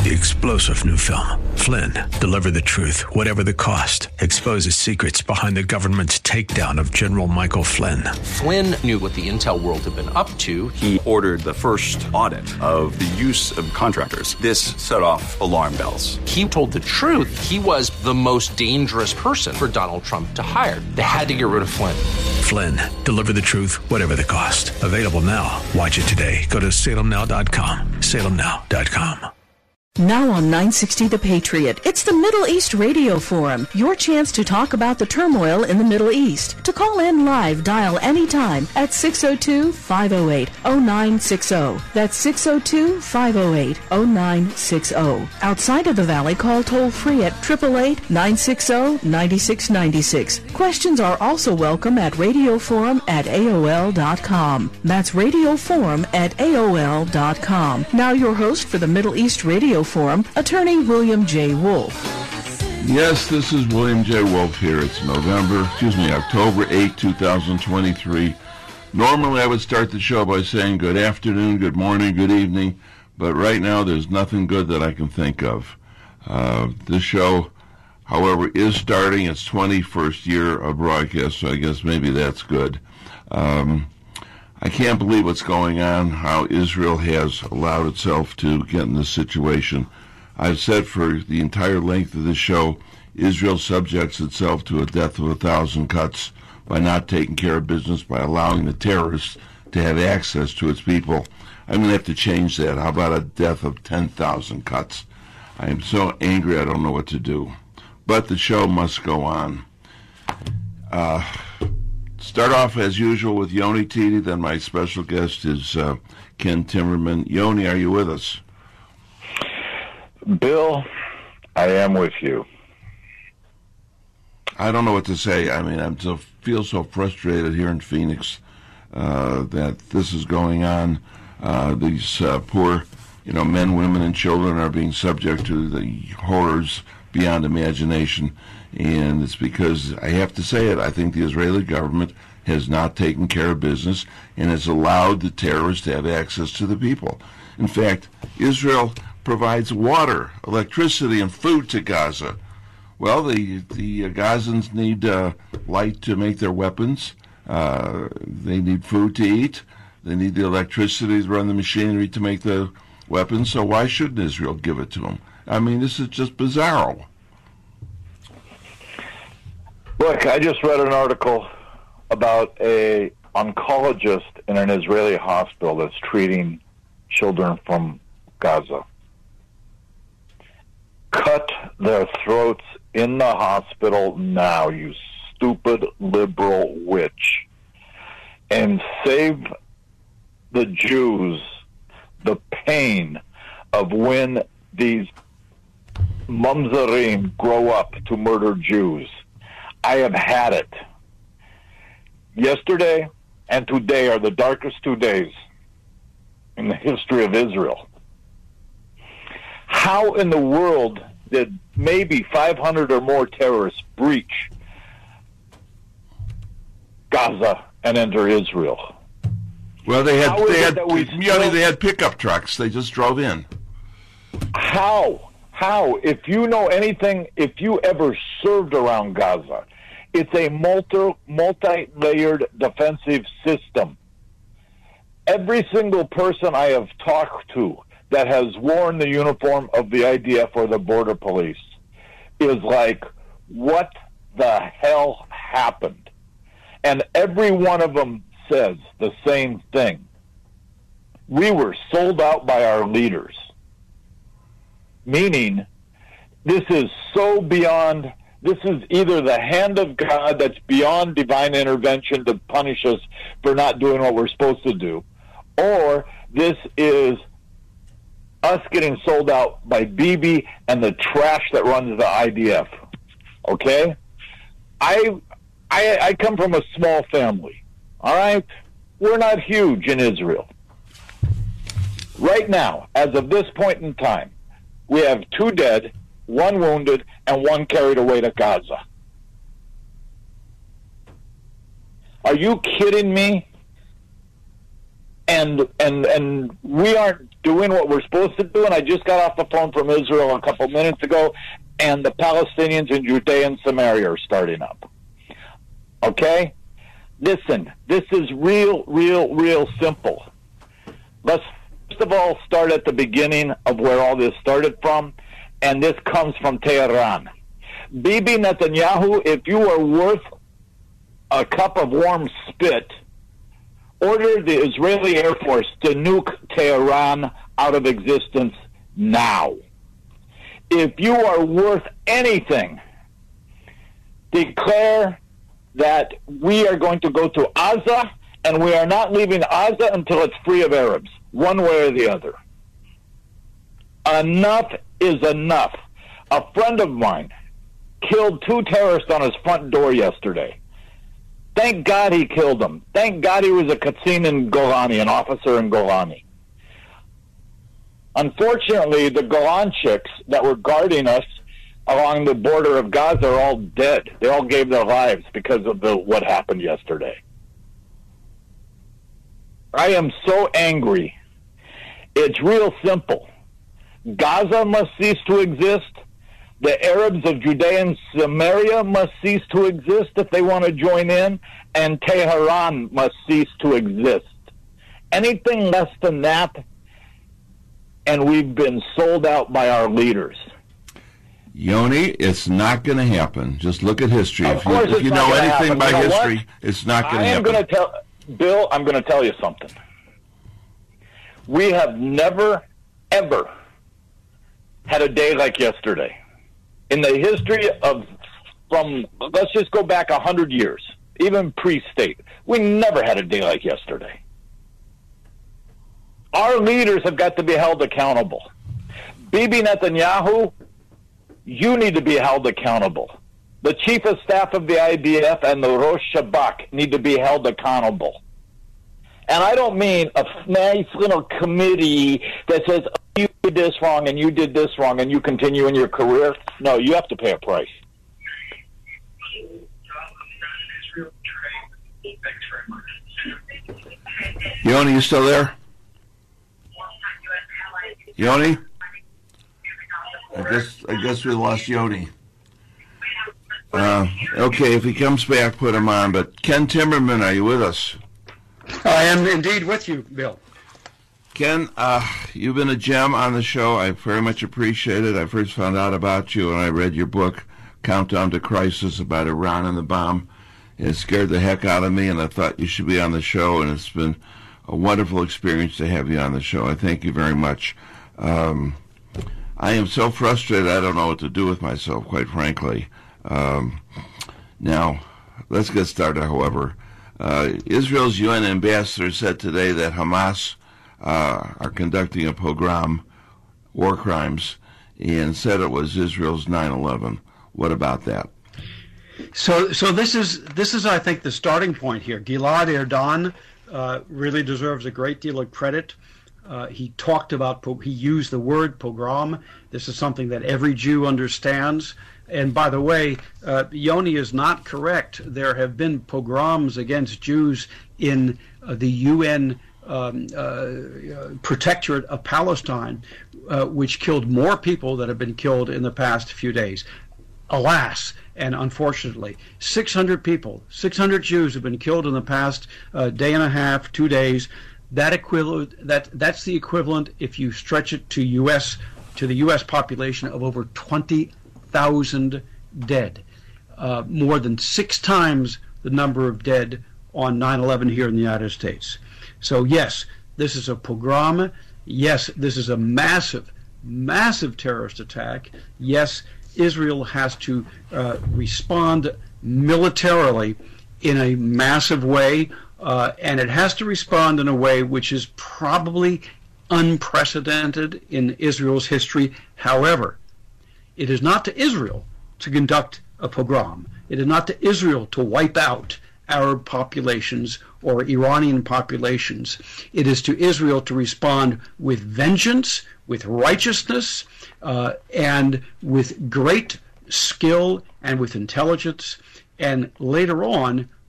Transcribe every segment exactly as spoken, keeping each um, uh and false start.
the explosive new film, Flynn, Deliver the Truth, Whatever the Cost, exposes secrets behind the government's takedown of General Michael Flynn. Flynn knew what the intel world had been up to. He ordered the first audit of the use of contractors. This set off alarm bells. He told the truth. He was the most dangerous person for Donald Trump to hire. They had to get rid of Flynn. Flynn, Deliver the Truth, Whatever the Cost. Available now. Watch it today. Go to salem now dot com. salem now dot com. Now on nine sixty The Patriot, it's the Middle East Radio Forum, your chance to talk about the turmoil in the Middle East. To call in live, dial anytime at six oh two, five oh eight, oh nine six oh. That's six oh two, five oh eight, oh nine six oh. Outside of the Valley, call toll-free at eight eight eight, nine six oh, nine six nine six. Questions are also welcome at radioforum at A O L dot com. That's radioforum at A O L dot com. Now your host for the Middle East Radio Forum, attorney William J. Wolf. Yes, this is William J. Wolf here. It's November, excuse me, October eighth, twenty twenty-three. Normally I would start the show by saying good afternoon, good morning, good evening, but right now there's nothing good that I can think of. Uh, this show, however, is starting its twenty-first year of broadcast, so I guess maybe that's good. Um, I can't believe what's going on, how Israel has allowed itself to get in this situation. I've said for the entire length of this show, Israel subjects itself to a death of a thousand cuts by not taking care of business, by allowing the terrorists to have access to its people. I'm going to have to change that. How about a death of ten thousand cuts? I am so angry I don't know what to do. But the show must go on. Uh... Start off, as usual, with Yoni Titi, then my special guest is uh, Ken Timmerman. Yoni, are you with us? Bill, I am with you. I don't know what to say. I mean, I so, feel so frustrated here in Phoenix uh, that this is going on. Uh, these uh, poor, you know, men, women, and children are being subject to the horrors beyond imagination. And it's because, I have to say it, I think the Israeli government has not taken care of business and has allowed the terrorists to have access to the people. In fact, Israel provides water, electricity, and food to Gaza. Well, the, the uh, Gazans need uh, light to make their weapons. Uh, they need food to eat. They need the electricity to run the machinery to make the weapons. So why shouldn't Israel give it to them? I mean, this is just bizarro. Look, I just read an article about a oncologist in an Israeli hospital that's treating children from Gaza. Cut their throats in the hospital now, you stupid liberal witch, and save the Jews the pain of when these mamzerim grow up to murder Jews. I have had it. Yesterday and today are the darkest two days in the history of Israel. How in the world did maybe five hundred or more terrorists breach Gaza and enter Israel? Well, they had they had, we still, they had pickup trucks. They just drove in. How? How? If you know anything, if you ever served around Gaza, it's a multi, multi-layered defensive system. Every single person I have talked to that has worn the uniform of the I D F or the border police is like, what the hell happened? And every one of them says the same thing. We were sold out by our leaders. Meaning, this is so beyond, this is either the hand of God that's beyond divine intervention to punish us for not doing what we're supposed to do, or this is us getting sold out by Bibi and the trash that runs the I D F. Okay? I, I, I come from a small family. All right? We're not huge in Israel. Right now, as of this point in time, we have two dead, one wounded, and one carried away to Gaza. Are you kidding me? and and and we aren't doing what we're supposed to do. And I just got off the phone from Israel a couple minutes ago, and the Palestinians in Judea and Samaria are starting up. Okay? Listen, this is real, real, real simple. Let's first of all start at the beginning of where all this started from, and this comes from Tehran. Bibi Netanyahu, if you are worth a cup of warm spit, order the Israeli Air Force to nuke Tehran out of existence now. If you are worth anything, declare that we are going to go to Gaza, and we are not leaving Gaza until it's free of Arabs, one way or the other. Enough is enough. A friend of mine killed two terrorists on his front door yesterday. Thank God he killed them. Thank God he was a Qatsin in Golani, an officer in Golani. Unfortunately, the Golan chicks that were guarding us along the border of Gaza are all dead. They all gave their lives because of the what happened yesterday. I am so angry. It's real simple. Gaza must cease to exist. The Arabs of Judea and Samaria must cease to exist if they want to join in, and Tehran must cease to exist. Anything less than that, and we've been sold out by our leaders. Yoni, it's not going to happen. Just look at history. Of if you, course if it's you not know gonna anything happen. by You know history, what? it's not going to I am happen. going to tell, Bill, I'm going to tell you something. We have never, ever had a day like yesterday. In the history of, from, let's just go back a hundred years, even pre-state, we never had a day like yesterday. Our leaders have got to be held accountable. Bibi Netanyahu, you need to be held accountable. The Chief of Staff of the I D F and the Rosh Shabak need to be held accountable. And I don't mean a nice little committee that says, oh, you did this wrong and you did this wrong and you continue in your career. No, you have to pay a price. Yoni, you still there? Yoni? I guess I guess we lost Yoni. Uh, okay, if he comes back, put him on. But Ken Timmerman, are you with us? I am indeed with you, Bill. Ken, uh, you've been a gem on the show. I very much appreciate it. I first found out about you when I read your book, Countdown to Crisis, about Iran and the bomb. It scared the heck out of me, and I thought you should be on the show, and it's been a wonderful experience to have you on the show. I thank you very much. Um, I am so frustrated, I don't know what to do with myself, quite frankly. Um, now, let's get started, however. Uh, Israel's U N ambassador said today that Hamas uh, are conducting a pogrom, war crimes, and said it was Israel's nine eleven. What about that? So, so this is this is, I think, the starting point here. Gilad Erdan uh, really deserves a great deal of credit. Uh, he talked about, he used the word pogrom. This is something that every Jew understands. And by the way, uh, Yoni is not correct. There have been pogroms against Jews in uh, the U N um, uh, Protectorate of Palestine, uh, which killed more people than have been killed in the past few days. Alas, and unfortunately, six hundred people, six hundred Jews have been killed in the past uh, day and a half, two days. That equivalent, that that's the equivalent, if you stretch it to U S to the U S population, of over twenty thousand dead, uh, more than six times the number of dead on nine eleven here in the United States. So yes, this is a pogrom. Yes, this is a massive, massive terrorist attack. Yes, Israel has to uh, respond militarily in a massive way, uh, and it has to respond in a way which is probably unprecedented in Israel's history. However, it is not to Israel to conduct a pogrom. It is not to Israel to wipe out Arab populations or Iranian populations. It is to Israel to respond with vengeance, with righteousness, uh, and with great skill and with intelligence, and later on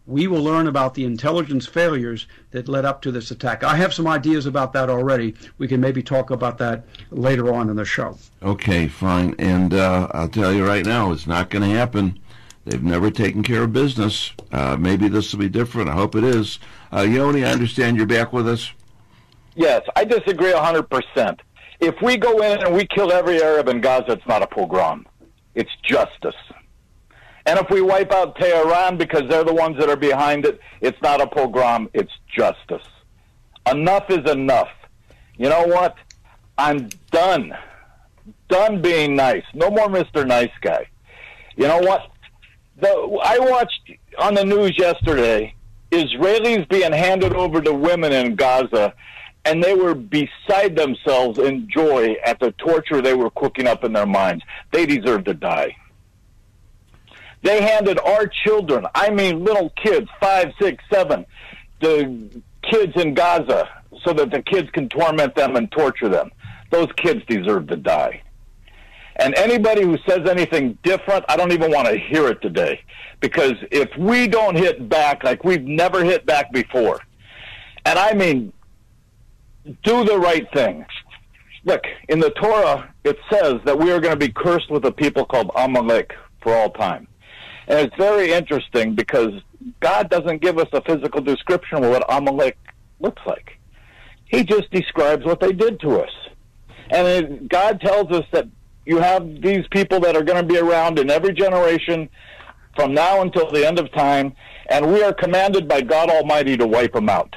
we will learn about the intelligence failures that led up to this attack. I have some ideas about that already. We can maybe talk about that later on in the show. Okay, fine. And uh, I'll tell you right now, it's not going to happen. They've never taken care of business. Uh, maybe this will be different. I hope it is. Uh, Yoni, I understand you're back with us. Yes, I disagree one hundred percent. If we go in and we kill every Arab in Gaza, it's not a pogrom. It's justice. And if we wipe out Tehran because they're the ones that are behind it, it's not a pogrom, it's justice. Enough is enough. You know what? I'm done. Done being nice. No more Mister Nice Guy. You know what? The, I watched on the news yesterday, Israelis being handed over to women in Gaza, and they were beside themselves in joy at the torture they were cooking up in their minds. They deserve to die. They handed our children, I mean little kids, five, six, seven, the kids in Gaza so that the kids can torment them and torture them. Those kids deserve to die. And anybody who says anything different, I don't even want to hear it today. Because if we don't hit back like we've never hit back before, and I mean, do the right thing. Look, in the Torah, it says that we are going to be cursed with a people called Amalek for all time. And it's very interesting because God doesn't give us a physical description of what Amalek looks like. He just describes what they did to us. And it, God tells us that you have these people that are going to be around in every generation from now until the end of time, and we are commanded by God Almighty to wipe them out.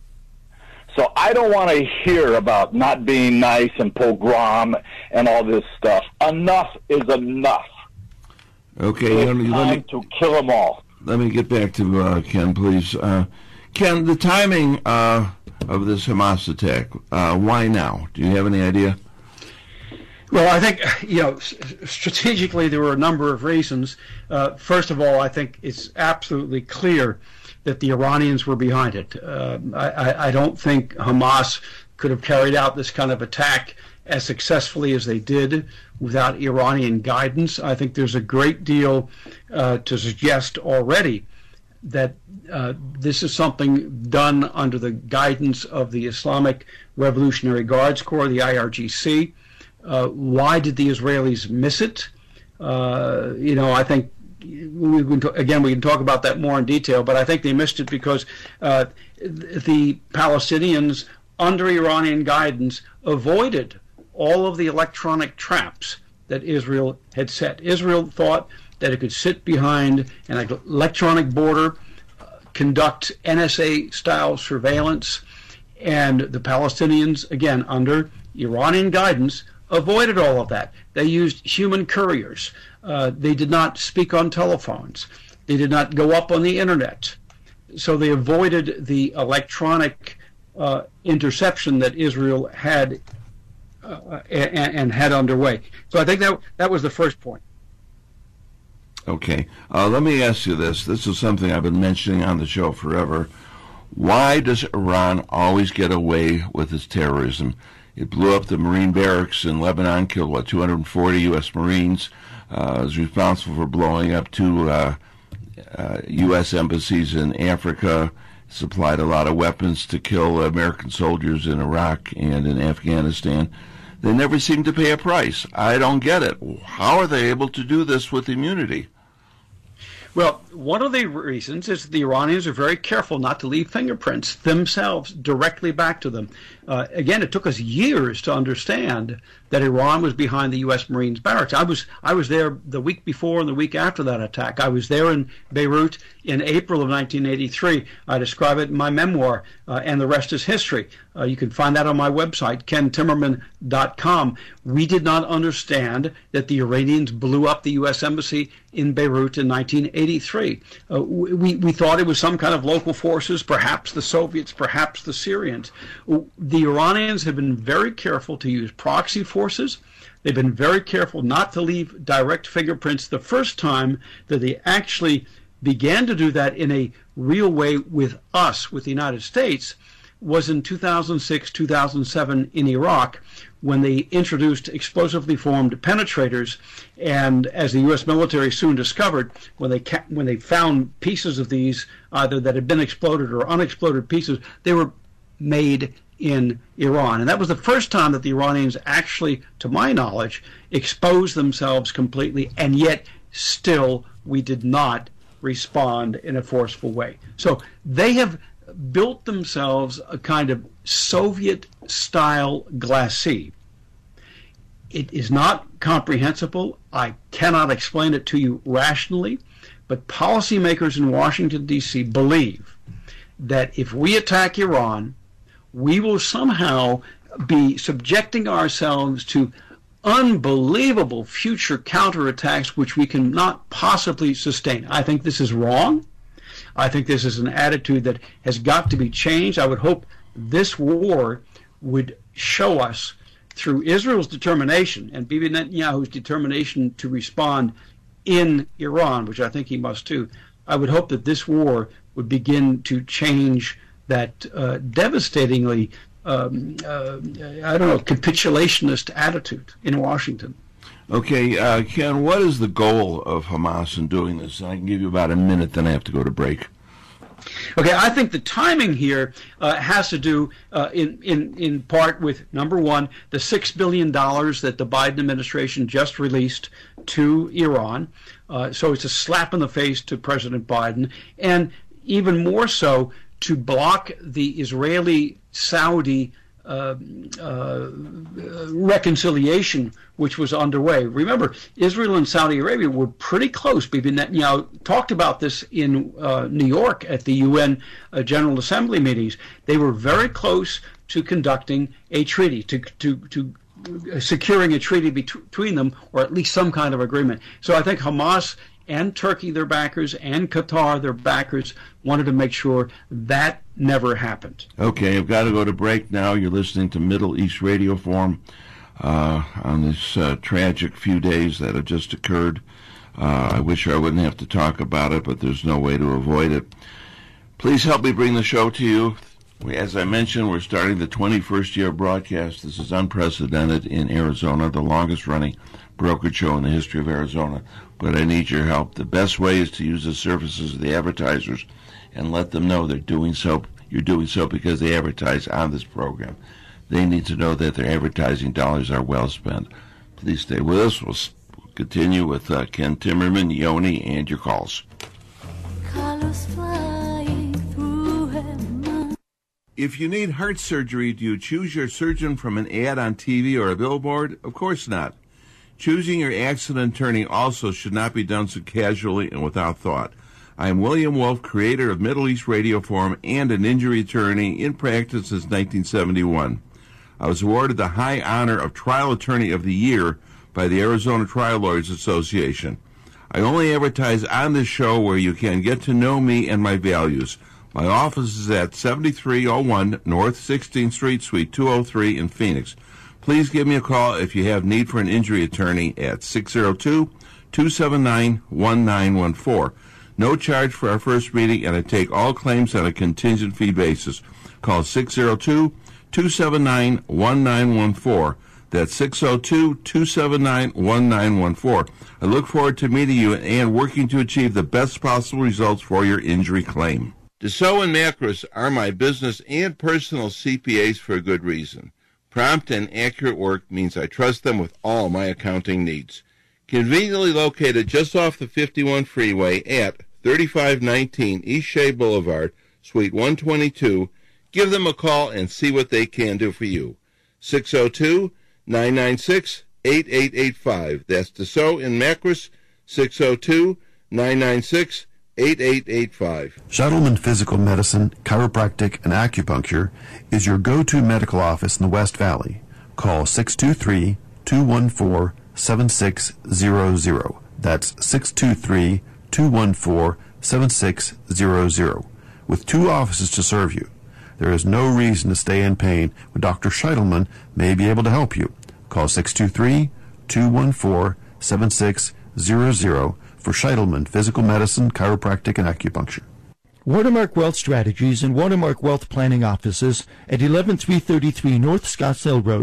So I don't want to hear about not being nice and pogrom and all this stuff. Enough is enough. Okay, it's let me, time let me, to kill them all. Let me get back to uh, Ken, please. Uh, Ken, the timing uh, of this Hamas attack, uh, why now? Do you have any idea? Well, I think, you know, strategically there were a number of reasons. Uh, first of all, I think it's absolutely clear that the Iranians were behind it. Uh, I, I don't think Hamas could have carried out this kind of attack as successfully as they did without Iranian guidance. I think there's a great deal uh, to suggest already that uh, this is something done under the guidance of the Islamic Revolutionary Guards Corps, the I R G C. Uh, why did the Israelis miss it? Uh, you know, I think, we can t- again, we can talk about that more in detail, but I think they missed it because uh, the Palestinians, under Iranian guidance, avoided all of the electronic traps that Israel had set. Israel thought that it could sit behind an electronic border, uh, conduct N S A-style surveillance, and the Palestinians, again, under Iranian guidance, avoided all of that. They used human couriers. Uh, they did not speak on telephones. They did not go up on the internet. So they avoided the electronic uh, interception that Israel had uh, and, and had underway. So I think that that was the first point. Okay. Uh, let me ask you this. This is something I've been mentioning on the show forever. Why does Iran always get away with its terrorism? It blew up the Marine barracks in Lebanon, killed, what, two hundred forty U S Marines. Uh, is responsible for blowing up two uh, uh, U S embassies in Africa, supplied a lot of weapons to kill American soldiers in Iraq and in Afghanistan. They never seem to pay a price. I don't get it. How are they able to do this with immunity? Well, one of the reasons is the Iranians are very careful not to leave fingerprints themselves directly back to them. Uh, again, it took us years to understand that Iran was behind the U S Marines barracks. I was I was there the week before and the week after that attack. I was there in Beirut in April of nineteen eighty-three. I describe it in my memoir, uh, and the rest is history. Uh, you can find that on my website, ken timmerman dot com. We did not understand that the Iranians blew up the U S Embassy in Beirut in nineteen eighty-three. Uh, we, we thought it was some kind of local forces, perhaps the Soviets, perhaps the Syrians. The Iranians have been very careful to use proxy forces. They've been very careful not to leave direct fingerprints. The first time that they actually began to do that in a real way with us, with the United States, was in two thousand six, two thousand seven in Iraq, when they introduced explosively formed penetrators, and as the U S military soon discovered, when they ca- when they found pieces of these, either that had been exploded or unexploded pieces, they were made in Iran. And that was the first time that the Iranians actually, to my knowledge, exposed themselves completely, and yet still we did not respond in a forceful way. So they have built themselves a kind of Soviet-style glacis. It is not comprehensible. I cannot explain it to you rationally, but policymakers in Washington, D C believe that if we attack Iran, we will somehow be subjecting ourselves to unbelievable future counterattacks which we cannot possibly sustain. I think this is wrong. I think this is an attitude that has got to be changed. I would hope this war would show us, through Israel's determination and Bibi Netanyahu's determination to respond in Iran, which I think he must too, I would hope that this war would begin to change that uh, devastatingly, um, uh, I don't know, capitulationist attitude in Washington. Okay, uh, Ken, what is the goal of Hamas in doing this? I can give you about a minute, then I have to go to break. Okay, I think the timing here uh, has to do uh, in, in, in part with, number one, the six billion dollars that the Biden administration just released to Iran. Uh, so it's a slap in the face to President Biden, and even more so to block the Israeli-Saudi Uh, uh, reconciliation which was underway. Remember, Israel and Saudi Arabia were pretty close. Bibi Netanyahu talked about this in uh, New York at the U N uh, General Assembly meetings. They were very close to conducting a treaty, to to to securing a treaty between them, or at least some kind of agreement. So I think Hamas and Turkey, their backers, and Qatar, their backers, wanted to make sure that never happened. Okay, I've got to go to break now. You're listening to Middle East Radio Forum uh, on this uh, tragic few days that have just occurred. Uh, I wish I wouldn't have to talk about it, but there's no way to avoid it. Please help me bring the show to you. We, as I mentioned, we're starting the twenty-first year of broadcast. This is unprecedented in Arizona, the longest-running brokerage show in the history of Arizona. But I need your help. The best way is to use the services of the advertisers and let them know they're doing so. You're doing so because they advertise on this program. They need to know that their advertising dollars are well spent. Please stay with us. We'll continue with uh, Ken Timmerman, Yoni, and your calls. If you need heart surgery, do you choose your surgeon from an ad on T V or a billboard? Of course not. Choosing your accident attorney also should not be done so casually and without thought. I am William Wolf, creator of Middle East Radio Forum and an injury attorney in practice since nineteen seventy-one. I was awarded the high honor of Trial Attorney of the Year by the Arizona Trial Lawyers Association. I only advertise on this show where you can get to know me and my values. My office is at seventy-three oh one North sixteenth Street, Suite two oh three in Phoenix. Please give me a call if you have need for an injury attorney at six oh two, two seven nine, one nine one four. No charge for our first meeting, and I take all claims on a contingent fee basis. Call six oh two, two seven nine, one nine one four. That's six oh two, two seven nine, one nine one four. I look forward to meeting you and working to achieve the best possible results for your injury claim. Dassault and Macris are my business and personal C P As for a good reason. Prompt and accurate work means I trust them with all my accounting needs. Conveniently located just off the fifty-one freeway at thirty-five nineteen East Shea Boulevard, Suite one twenty-two, give them a call and see what they can do for you. six oh two, nine nine six, eight eight eight five. That's Dassault and Macris, six oh two, nine nine six, eight eight eight five. Scheitelman Physical Medicine, Chiropractic, and Acupuncture is your go-to medical office in the West Valley. Call six two three, two one four, seven six zero zero. That's six two three, two one four, seven six zero zero. With two offices to serve you, there is no reason to stay in pain when Doctor Scheitelman may be able to help you. Call six two three, two one four, seven six zero zero for Scheitelman Physical Medicine, Chiropractic, and Acupuncture. Watermark Wealth Strategies and Watermark Wealth Planning offices at eleven three thirty-three North Scottsdale Road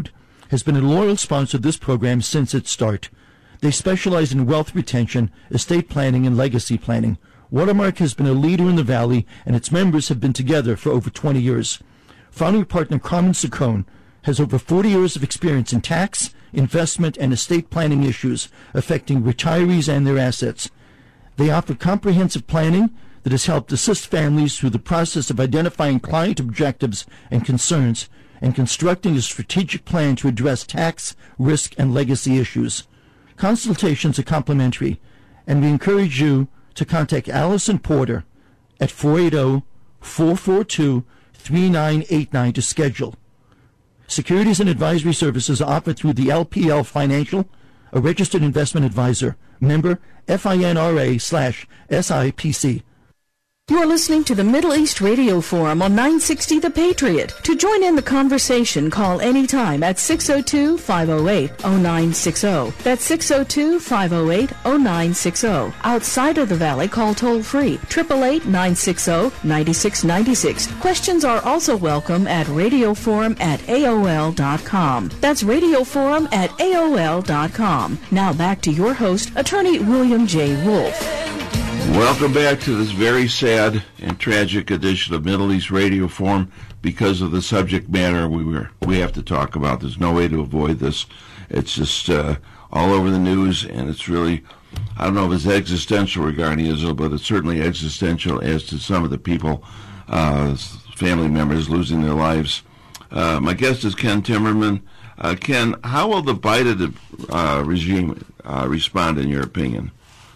has been a loyal sponsor of this program since its start. They specialize in wealth retention, estate planning, and legacy planning. Watermark has been a leader in the Valley, and its members have been together for over twenty years. Founding partner Carmen Saccone has over forty years of experience in tax, investment, and estate planning issues affecting retirees and their assets. They offer comprehensive planning that has helped assist families through the process of identifying client objectives and concerns and constructing a strategic plan to address tax, risk, and legacy issues. Consultations are complimentary, and we encourage you to contact Allison Porter at four eight zero, four four two, three nine eight nine to schedule. Securities and advisory services are offered through the L P L Financial, a registered investment advisor, member FINRA slash S I P C. You're listening to the Middle East Radio Forum on nine sixty The Patriot. To join in the conversation, call anytime at six oh two, five oh eight, oh nine six oh. That's six oh two, five oh eight, oh nine six oh. Outside of the Valley, call toll-free, eight eight eight, nine six oh, nine six nine six. Questions are also welcome at radioforum at A O L dot com. That's radioforum at A O L dot com. Now back to your host, Attorney William J. Wolf. Welcome back to this very sad and tragic edition of Middle East Radio Forum. Because of the subject matter we were we have to talk about, there's no way to avoid this. It's just uh, all over the news, and it's really, I don't know if it's existential regarding Israel, but it's certainly existential as to some of the people, uh, family members losing their lives. Uh, my guest is Ken Timmerman. Uh, Ken, how will the Biden uh, regime uh, respond, in your opinion?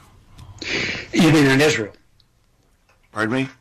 You mean in Israel? Pardon me?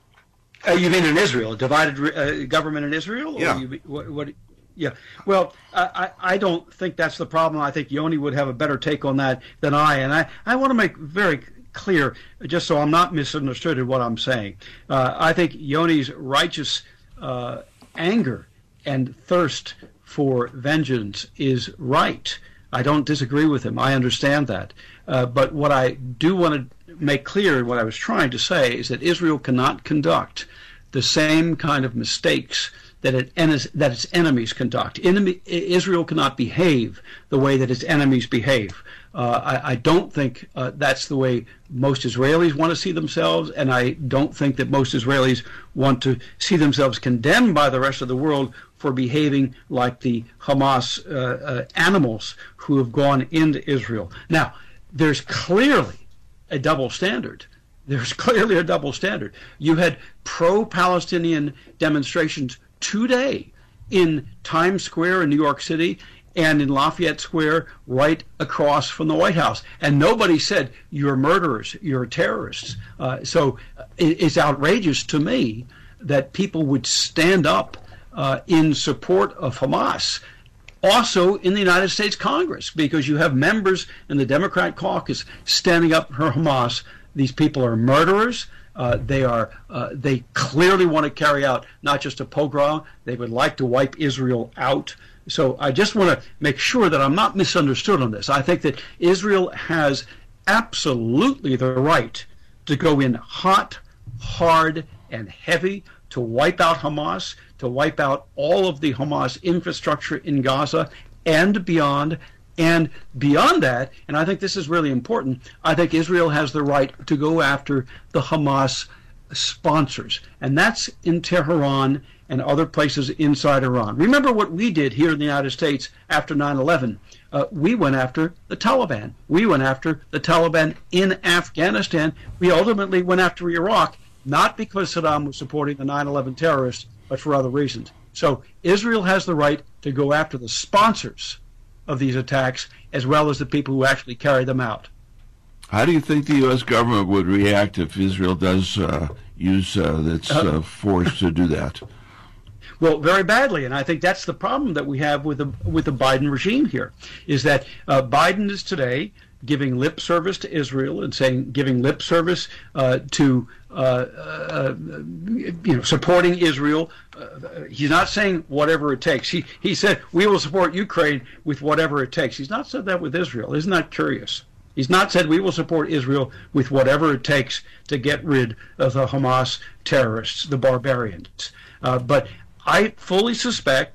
Uh, you mean in Israel, a divided uh, government in Israel? Yeah. Or you, what, what, yeah. Well, I, I don't think that's the problem. I think Yoni would have a better take on that than I. And I, I want to make very clear, just so I'm not misunderstood in what I'm saying. Uh, I think Yoni's righteous uh, anger and thirst for vengeance is right. I don't disagree with him. I understand that. Uh, but what I do want to make clear, what I was trying to say, is that Israel cannot conduct the same kind of mistakes that it that its enemies conduct. Enemy, Israel cannot behave the way that its enemies behave. Uh, I, I don't think uh, that's the way most Israelis want to see themselves, and I don't think that most Israelis want to see themselves condemned by the rest of the world for behaving like the Hamas uh, uh, animals who have gone into Israel. Now, there's clearly a double standard. There's clearly a double standard. You had pro-Palestinian demonstrations today in Times Square in New York City and in Lafayette Square right across from the White House. And nobody said, you're murderers, you're terrorists. Uh, so it's outrageous to me that people would stand up uh, in support of Hamas. Also in the United States Congress, because you have members in the Democrat caucus standing up for Hamas. These people are murderers. Uh, they are. Uh, they clearly want to carry out not just a pogrom. They would like to wipe Israel out. So I just want to make sure that I'm not misunderstood on this. I think that Israel has absolutely the right to go in hot, hard, and heavy to wipe out Hamas, to wipe out all of the Hamas infrastructure in Gaza and beyond. And beyond that, and I think this is really important, I think Israel has the right to go after the Hamas sponsors. And that's in Tehran and other places inside Iran. Remember what we did here in the United States after nine eleven. Uh, we went after the Taliban. We went after the Taliban in Afghanistan. We ultimately went after Iraq, not because Saddam was supporting the nine eleven terrorists, but for other reasons. So Israel has the right to go after the sponsors of these attacks, as well as the people who actually carry them out. How do you think the U S government would react if Israel does uh, use uh, its uh, force to do that? Well, very badly, and I think that's the problem that we have with the with the Biden regime here, is that uh, Biden is today giving lip service to Israel and saying, giving lip service uh, to uh, uh, you know supporting Israel. Uh, he's not saying whatever it takes. He he said we will support Ukraine with whatever it takes. He's not said that with Israel. Isn't that curious? He's not said we will support Israel with whatever it takes to get rid of the Hamas terrorists, the barbarians. Uh, but I fully suspect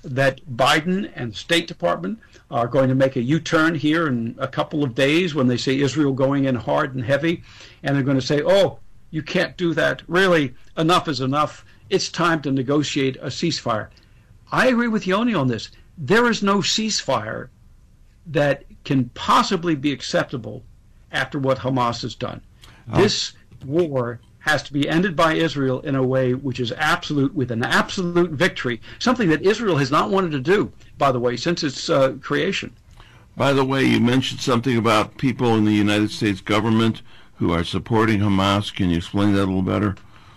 that Biden and the State Department are going to make a U-turn here in a couple of days when they see Israel going in hard and heavy, and they're going to say, oh, you can't do that. Really, enough is enough. It's time to negotiate a ceasefire. I agree with Yoni on this. There is no ceasefire that can possibly be acceptable after what Hamas has done. Oh. This war has to be ended by Israel in a way which is absolute, with an absolute victory, something that Israel has not wanted to do, by the way, since its uh, creation. By the way, you mentioned something about people in the United States government who are supporting Hamas. Can you explain that a little better?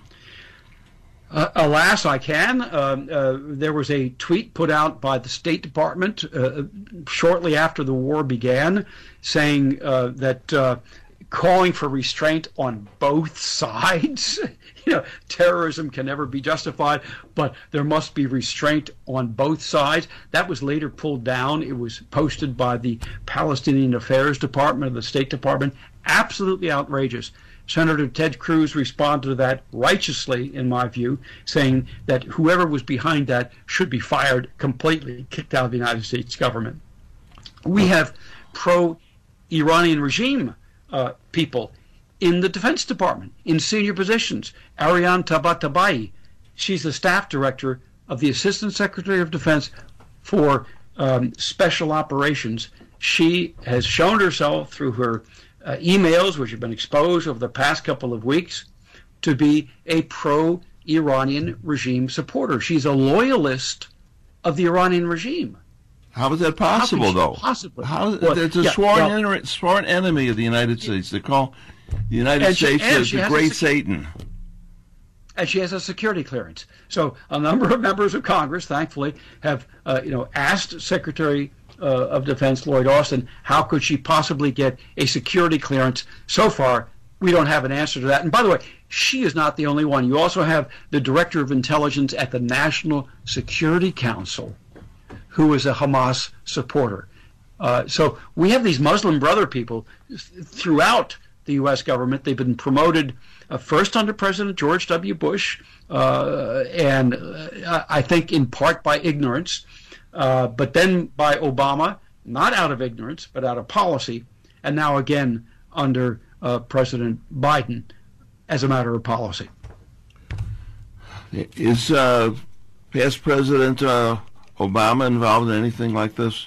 Uh, alas, I can. Uh, uh, there was a tweet put out by the State Department uh, shortly after the war began saying uh, that uh, calling for restraint on both sides. You know, terrorism can never be justified, but there must be restraint on both sides. That was later pulled down. It was posted by the Palestinian Affairs Department of the State Department. Absolutely outrageous. Senator Ted Cruz responded to that righteously, in my view, saying that whoever was behind that should be fired completely, kicked out of the United States government. We have pro-Iranian regime uh, people in the Defense Department, in senior positions. Ariane Tabatabai, she's the staff director of the Assistant Secretary of Defense for um, Special Operations. She has shown herself through her Uh, emails, which have been exposed over the past couple of weeks, to be a pro-Iranian regime supporter. She's a loyalist of the Iranian regime. How is that possible, How though? Possibly. How, well, it's a yeah, sworn, well, enter, sworn enemy of the United States. They call the United she, States as the great sec- Satan. And she has a security clearance. So a number of members of Congress, thankfully, have uh, you know asked Secretary Uh, of Defense Lloyd Austin, how could she possibly get a security clearance? So far, we don't have an answer to that. And by the way, she is not the only one. You also have the Director of Intelligence at the National Security Council, who is a Hamas supporter. Uh, so we have these Muslim brother people throughout the U S government. They've been promoted uh, first under President George W. Bush, uh, and uh, I think in part by ignorance, Uh, but then by Obama, not out of ignorance, but out of policy, and now again under uh, President Biden as a matter of policy. Is uh, past President uh, Obama involved in anything like this?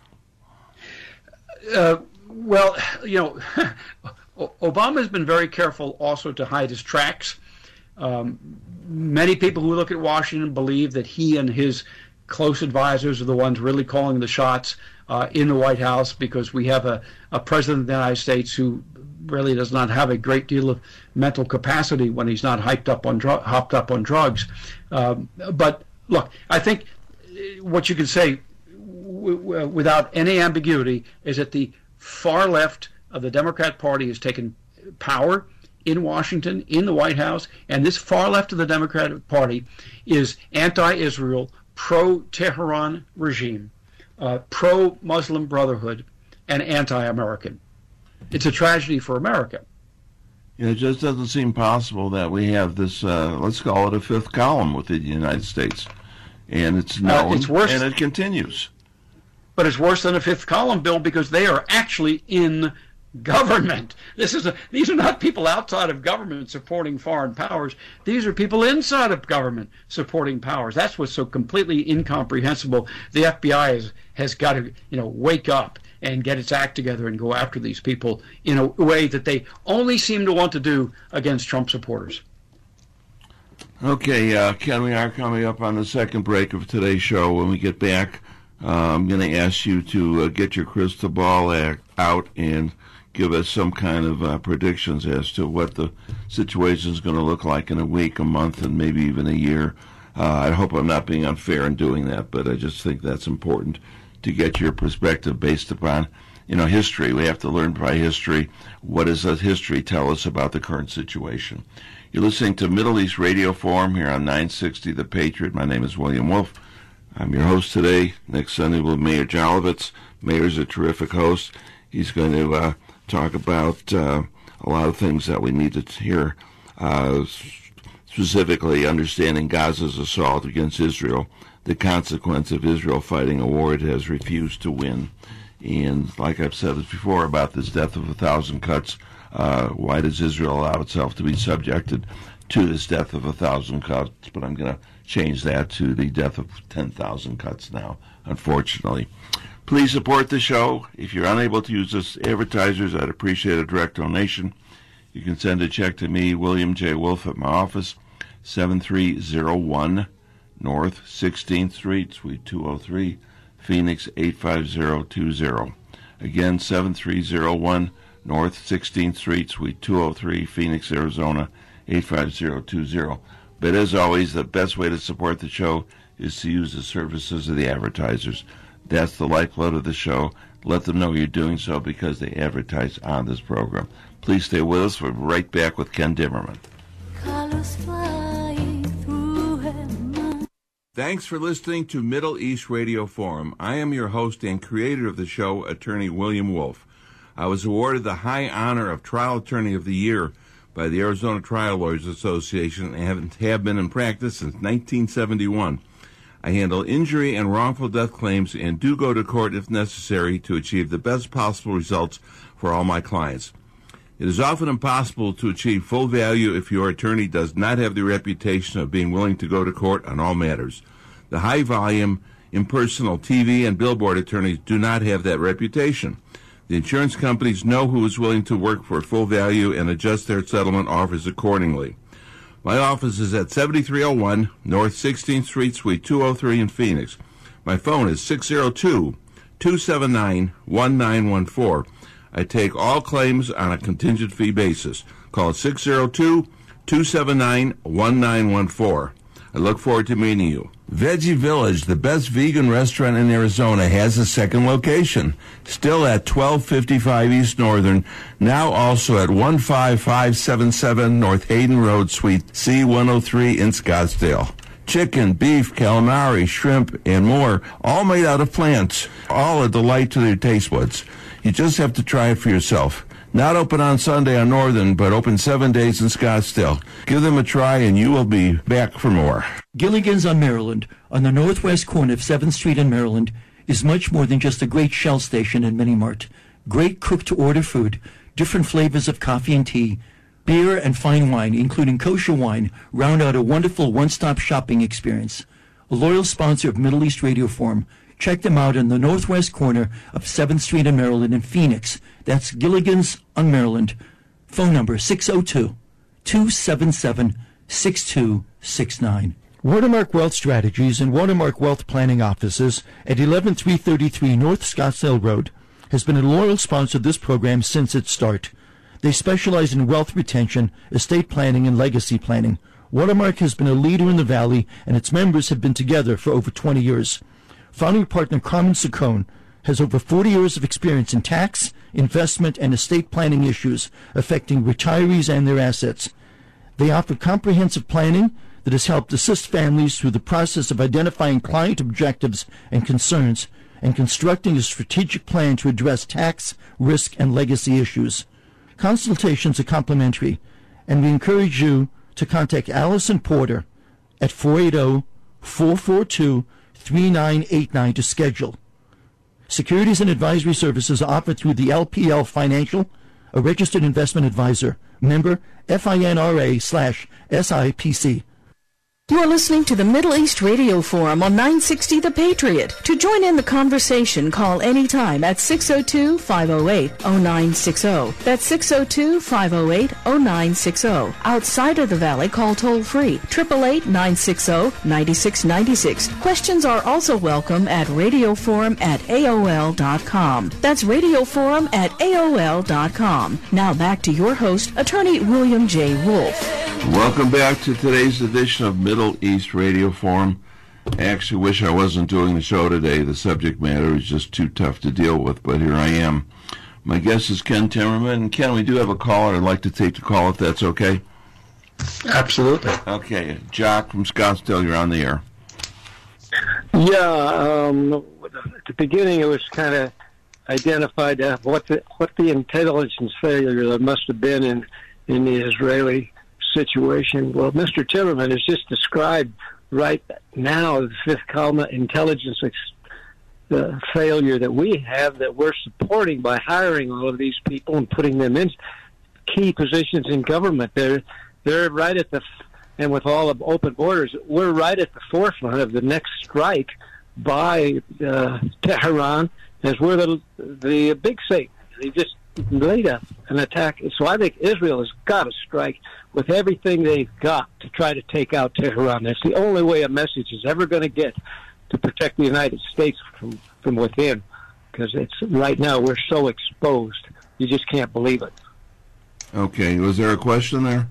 Uh, well, you know, Obama has been very careful also to hide his tracks. Um, many people who look at Washington believe that he and his close advisors are the ones really calling the shots uh, in the White House, because we have a, a president of the United States who really does not have a great deal of mental capacity when he's not hyped up on dr- hopped up on drugs. Um, but look, I think what you can say w- w- without any ambiguity is that the far left of the Democrat Party has taken power in Washington, in the White House, and this far left of the Democratic Party is anti-Israel, pro-Tehran regime, uh, pro-Muslim Brotherhood, and anti-American. It's a tragedy for America. Yeah, it just doesn't seem possible that we have this, uh, let's call it a fifth column within the United States. And it's known, uh, it's worse, and it continues. But it's worse than a fifth column, Bill, because they are actually in government. This is a, these are not people outside of government supporting foreign powers. These are people inside of government supporting powers. That's what's so completely incomprehensible. The F B I has, has got to, you know, wake up and get its act together and go after these people in a way that they only seem to want to do against Trump supporters. Okay, uh, Ken, we are coming up on the second break of today's show. When we get back, uh, I'm going to ask you to uh, get your crystal ball out and give us some kind of uh, predictions as to what the situation is going to look like in a week, a month, and maybe even a year. Uh, I hope I'm not being unfair in doing that, but I just think that's important to get your perspective based upon, you know, history. We have to learn by history. What does that history tell us about the current situation? You're listening to Middle East Radio Forum here on nine sixty The Patriot. My name is William Wolf. I'm your host today. Next Sunday will be Mayor Jolovitz. Mayor's a terrific host. He's going to uh, talk about uh, a lot of things that we need to hear, uh, specifically understanding Gaza's assault against Israel, the consequence of Israel fighting a war it has refused to win. And like I've said before about this death of a thousand cuts, uh, why does Israel allow itself to be subjected to this death of a thousand cuts? But I'm going to change that to the death of ten thousand cuts now, unfortunately. Please support the show. If you're unable to use us advertisers, I'd appreciate a direct donation. You can send a check to me, William J. Wolf, at my office, seven three zero one North sixteenth Street, Suite two oh three, Phoenix eight five zero two zero. Again, seven three zero one North sixteenth Street, Suite two oh three, Phoenix, Arizona eight five zero two zero. But as always, the best way to support the show is to use the services of the advertisers. That's the lifeblood of the show. Let them know you're doing so because they advertise on this program. Please stay with us. We're right back with Ken Dimmerman. Thanks for listening to Middle East Radio Forum. I am your host and creator of the show, Attorney William Wolf. I was awarded the high honor of Trial Attorney of the Year by the Arizona Trial Lawyers Association and have been in practice since nineteen seventy-one. I handle injury and wrongful death claims and do go to court if necessary to achieve the best possible results for all my clients. It is often impossible to achieve full value if your attorney does not have the reputation of being willing to go to court on all matters. The high-volume, impersonal T V and billboard attorneys do not have that reputation. The insurance companies know who is willing to work for full value and adjust their settlement offers accordingly. My office is at seventy-three oh one North sixteenth Street, Suite two oh three in Phoenix. My phone is six oh two, two seven nine, one nine one four. I take all claims on a contingent fee basis. Call six oh two, two seven nine, one nine one four. I look forward to meeting you. Veggie Village, the best vegan restaurant in Arizona, has a second location. Still at twelve fifty-five East Northern, now also at one five five seven seven North Hayden Road, Suite C one oh three in Scottsdale. Chicken, beef, calamari, shrimp, and more, all made out of plants. All a delight to their taste buds. You just have to try it for yourself. Not open on Sunday on Northern, but open seven days in Scottsdale. Give them a try, and you will be back for more. Gilligan's on Maryland, on the northwest corner of seventh Street in Maryland, is much more than just a great Shell station and mini-mart. Great cook-to-order food, different flavors of coffee and tea, beer and fine wine, including kosher wine, round out a wonderful one-stop shopping experience. A loyal sponsor of Middle East Radio Forum. Check them out in the northwest corner of seventh Street in Maryland in Phoenix. That's Gilligan's on Maryland. Phone number six oh two, two seven seven, six two six nine. Watermark Wealth Strategies and Watermark Wealth Planning Offices at eleven three thirty-three North Scottsdale Road has been a loyal sponsor of this program since its start. They specialize in wealth retention, estate planning, and legacy planning. Watermark has been a leader in the Valley, and its members have been together for over twenty years. Founding partner Carmen Saccone has over forty years of experience in tax, investment, and estate planning issues affecting retirees and their assets. They offer comprehensive planning that has helped assist families through the process of identifying client objectives and concerns and constructing a strategic plan to address tax, risk, and legacy issues. Consultations are complimentary, and we encourage you to contact Allison Porter at four eight zero, four four two, three nine eight nine to schedule. Securities and advisory services are offered through the L P L Financial, a registered investment advisor, member FINRA slash SIPC. You are listening to the Middle East Radio Forum on nine sixty The Patriot. To join in the conversation, call anytime at six oh two, five oh eight, oh nine six oh. That's six oh two, five oh eight, oh nine six oh. Outside of the Valley, call toll-free, eight eight eight, nine six oh, nine six nine six. Questions are also welcome at radioforum at A O L dot com. That's radioforum at A O L dot com. Now back to your host, Attorney William J. Wolf. Welcome back to today's edition of Middle East Radio Forum. I actually wish I wasn't doing the show today. The subject matter is just too tough to deal with, but here I am. My guest is Ken Timmerman. And Ken, we do have a caller. I'd like to take the call if that's okay. Absolutely. Okay. Jock from Scottsdale, you're on the air. Yeah, um, at the beginning it was kind of identified uh, what the what the intelligence failure there must have been in, in the Israeli situation. Well, Mister Timmerman has just described right now, the fifth column intelligence ex- the failure that we have, that we're supporting by hiring all of these people and putting them in key positions in government. They're they're right at the, and with all of open borders, we're right at the forefront of the next strike by uh, Tehran, as we're the the big Satan. They just laid a, an attack. So I think Israel has got to strike with everything they've got to try to take out Tehran. That's the only way a message is ever going to get to protect the United States from, from within, because it's right now we're so exposed. You just can't believe it. Okay, was there a question there?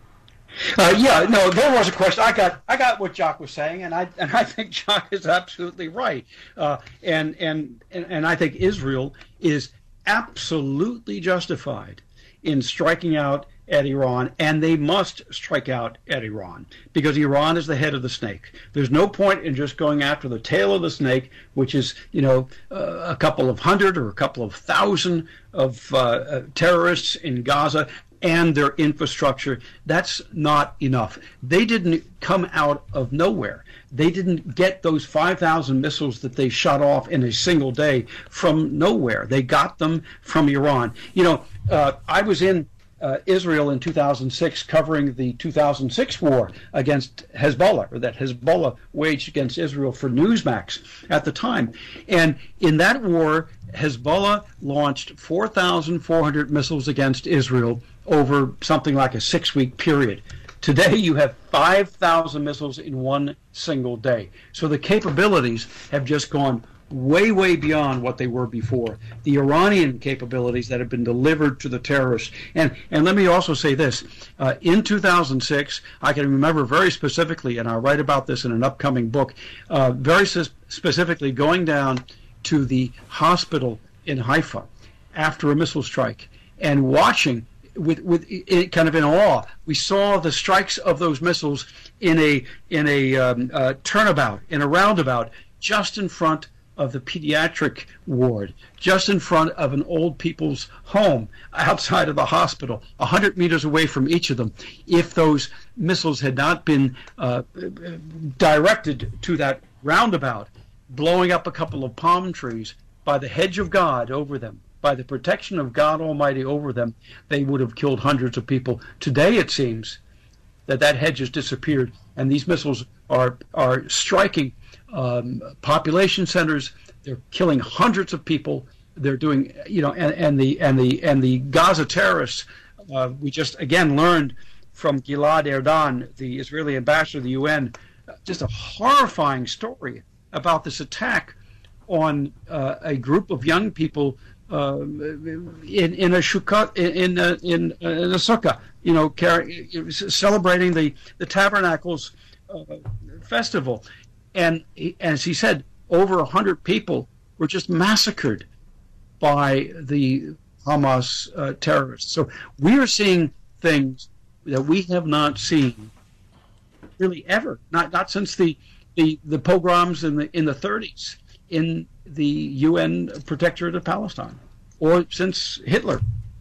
Uh, yeah, no, there was a question. I got, I got what Jacques was saying, and I, and I think Jacques is absolutely right. Uh, and, and, and, and I think Israel is absolutely justified in striking out at Iran, and they must strike out at Iran because Iran is the head of the snake. There's no point in just going after the tail of the snake, which is, you know, uh, a couple of hundred or a couple of thousand of uh, uh, terrorists in Gaza and their infrastructure. That's not enough. They didn't come out of nowhere. They didn't get those five thousand missiles that they shot off in a single day from nowhere. They got them from Iran. You know, uh, I was in uh, Israel in two thousand six covering the two thousand six war against Hezbollah, or that Hezbollah waged against Israel for Newsmax at the time. And in that war, Hezbollah launched four thousand four hundred missiles against Israel over something like a six-week period. Today, you have five thousand missiles in one single day. So the capabilities have just gone way, way beyond what they were before. The Iranian capabilities that have been delivered to the terrorists. And and let me also say this. Uh, in two thousand six, I can remember very specifically, and I'll write about this in an upcoming book, uh, very specifically going down to the hospital in Haifa after a missile strike and watching with with it, kind of in awe. We saw the strikes of those missiles in a in a um, uh, turnabout, in a roundabout, just in front of the pediatric ward, just in front of an old people's home outside of the hospital, a hundred meters away from each of them. If those missiles had not been uh, directed to that roundabout, blowing up a couple of palm trees, by the hedge of God over them, by the protection of God Almighty over them, they would have killed hundreds of people. Today, it seems that that hedge has disappeared, and these missiles are are striking um, population centers. They're killing hundreds of people. They're doing, you know, and, and the and the and the Gaza terrorists. Uh, we just again learned from Gilad Erdan, the Israeli ambassador to the U N, just a horrifying story about this attack on uh, a group of young people uh, in in a shukah, in in in, in a sukkah, you know, carry, celebrating the the Tabernacles uh, festival, and he, as he said, over a hundred people were just massacred by the Hamas uh, terrorists. So we are seeing things that we have not seen really ever, not not since the the, the pogroms in the in the thirties in the U N Protectorate of Palestine, or since Hitler.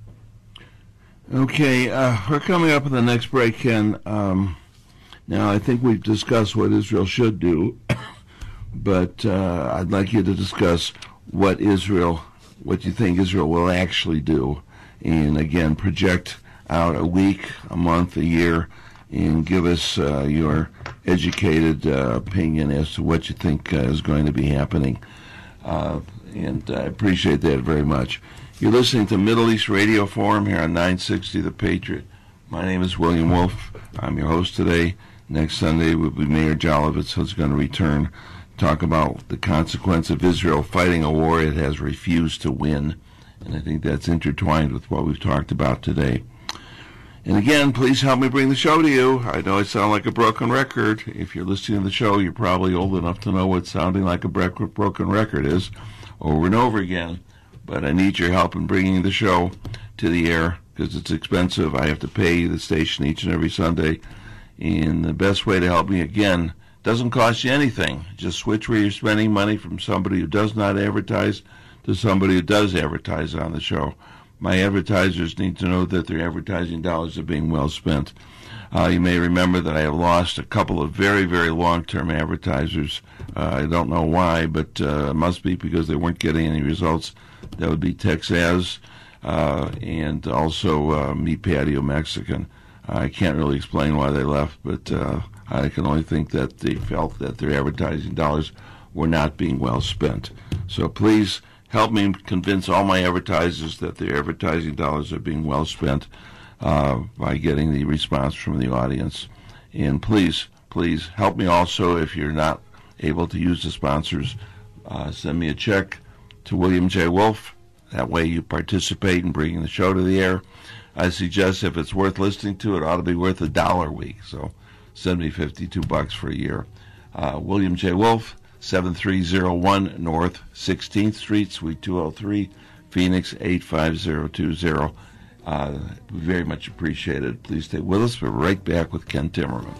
Okay, uh, we're coming up with the next break, Ken. Um, now, I think we've discussed what Israel should do, but uh, I'd like you to discuss what Israel, what you think Israel will actually do, and again, project out a week, a month, a year, and give us uh, your educated uh, opinion as to what you think uh, is going to be happening. Uh, and I appreciate that very much. You're listening to Middle East Radio Forum here on nine sixty The Patriot. My name is William Wolf. I'm your host today. Next Sunday will be Mayor Jolovitz, who's going to return, talk about the consequence of Israel fighting a war it has refused to win. And I think that's intertwined with what we've talked about today. And again, please help me bring the show to you. I know I sound like a broken record. If you're listening to the show, you're probably old enough to know what sounding like a broken record is over and over again. But I need your help in bringing the show to the air because it's expensive. I have to pay the station each and every Sunday. And the best way to help me, again, doesn't cost you anything. Just switch where you're spending money from somebody who does not advertise to somebody who does advertise on the show. my advertisers need to know that their advertising dollars are being well spent. Uh, you may remember that I have lost a couple of very, very long-term advertisers. Uh, I don't know why, but uh, it must be because they weren't getting any results. That would be Texas uh, and also uh, Meat Patio Mexican. I can't really explain why they left, but uh, I can only think that they felt that their advertising dollars were not being well spent. So please help me convince all my advertisers that their advertising dollars are being well spent uh, by getting the response from the audience. And please, please help me also if you're not able to use the sponsors. Uh, send me a check to William J. Wolf. That way you participate in bringing the show to the air. I suggest if it's worth listening to, it ought to be worth a dollar a week. So send me fifty-two bucks for a year. Uh, William J. Wolf, seven three zero one North sixteenth Street, Suite two oh three, Phoenix eight five zero two zero. Uh, very much appreciated. Please stay with us. We're right back with Ken Timmerman.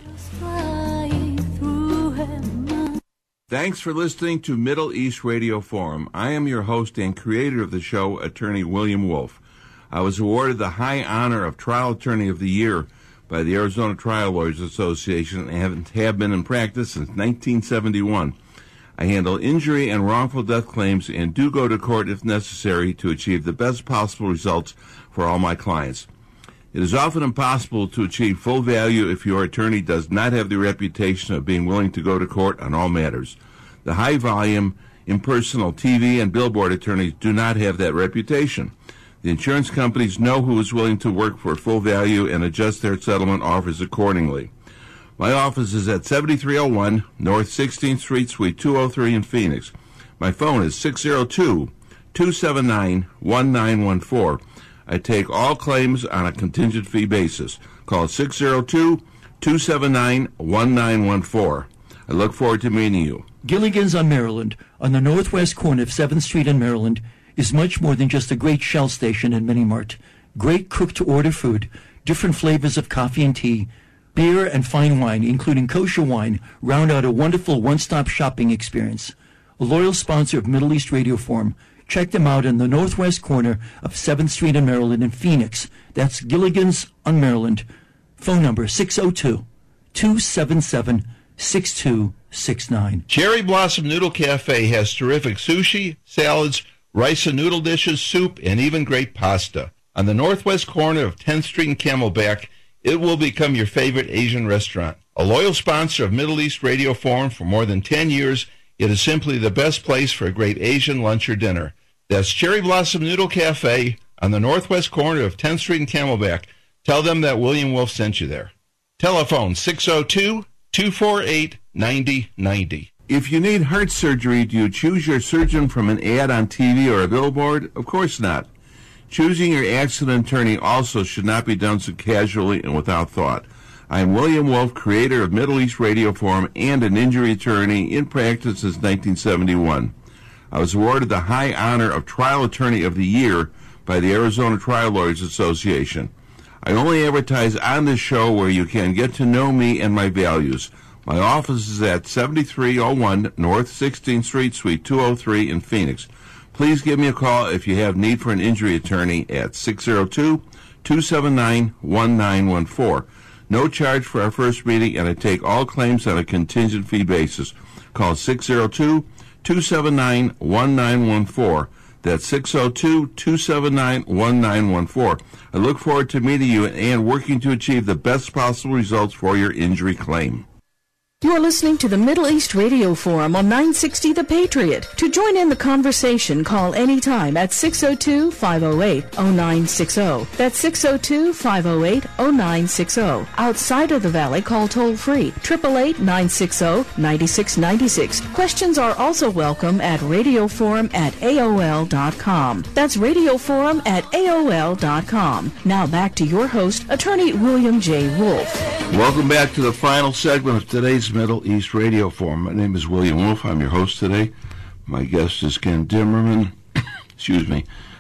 Thanks for listening to Middle East Radio Forum. I am your host and creator of the show, Attorney William Wolf. I was awarded the high honor of Trial Attorney of the Year by the Arizona Trial Lawyers Association and have been in practice since nineteen seventy-one. I handle injury and wrongful death claims and do go to court if necessary to achieve the best possible results for all my clients. It is often impossible to achieve full value if your attorney does not have the reputation of being willing to go to court on all matters. The high-volume, impersonal T V and billboard attorneys do not have that reputation. The insurance companies know who is willing to work for full value and adjust their settlement offers accordingly. My office is at seventy-three oh one North sixteenth Street, Suite two oh three in Phoenix. My phone is six oh two, two seven nine, one nine one four. I take all claims on a contingent fee basis. Call six oh two, two seven nine, one nine one four. I look forward to meeting you. Gilligan's on Maryland, on the northwest corner of seventh Street in Maryland, is much more than just a great Shell station and mini-mart. Great cook-to-order food, different flavors of coffee and tea, beer and fine wine, including kosher wine, round out a wonderful one-stop shopping experience. A loyal sponsor of Middle East Radio Forum. Check them out in the northwest corner of seventh Street in Maryland in Phoenix. That's Gilligan's on Maryland. Phone number six oh two, two seven seven, six two six nine. Cherry Blossom Noodle Cafe has terrific sushi, salads, rice and noodle dishes, soup, and even great pasta. On the northwest corner of tenth Street and Camelback, it will become your favorite Asian restaurant. A loyal sponsor of Middle East Radio Forum for more than ten years, it is simply the best place for a great Asian lunch or dinner. That's Cherry Blossom Noodle Cafe on the northwest corner of tenth Street and Camelback. Tell them that William Wolf sent you there. Telephone six oh two, two four eight, nine oh nine oh. If you need heart surgery, do you choose your surgeon from an ad on T V or a billboard? Of course not. Choosing your accident attorney also should not be done so casually and without thought. I am William Wolf, creator of Middle East Radio Forum and an injury attorney in practice since nineteen seventy-one. I was awarded the high honor of Trial Attorney of the Year by the Arizona Trial Lawyers Association. I only advertise on this show where you can get to know me and my values. My office is at seventy-three oh one North sixteenth Street, Suite two oh three in Phoenix. Please give me a call if you have need for an injury attorney at six oh two, two seven nine, one nine one four. No charge for our first meeting, and I take all claims on a contingent fee basis. Call six oh two, two seven nine, one nine one four. That's six oh two, two seven nine, one nine one four. I look forward to meeting you and working to achieve the best possible results for your injury claim. You are listening to the Middle East Radio Forum on nine sixty The Patriot. To join in the conversation, call anytime at six oh two, five oh eight, oh nine six oh. That's six oh two, five oh eight, oh nine six oh. Outside of the Valley, call toll-free, eight eight eight, nine six oh, nine six nine six. Questions are also welcome at radioforum at A O L dot com. That's radioforum at A O L dot com. Now back to your host, Attorney William J. Wolf. Welcome back to the final segment of today's Middle East Radio Forum. My name is William Wolf. I'm your host today. My guest is Ken Timmerman. Excuse me.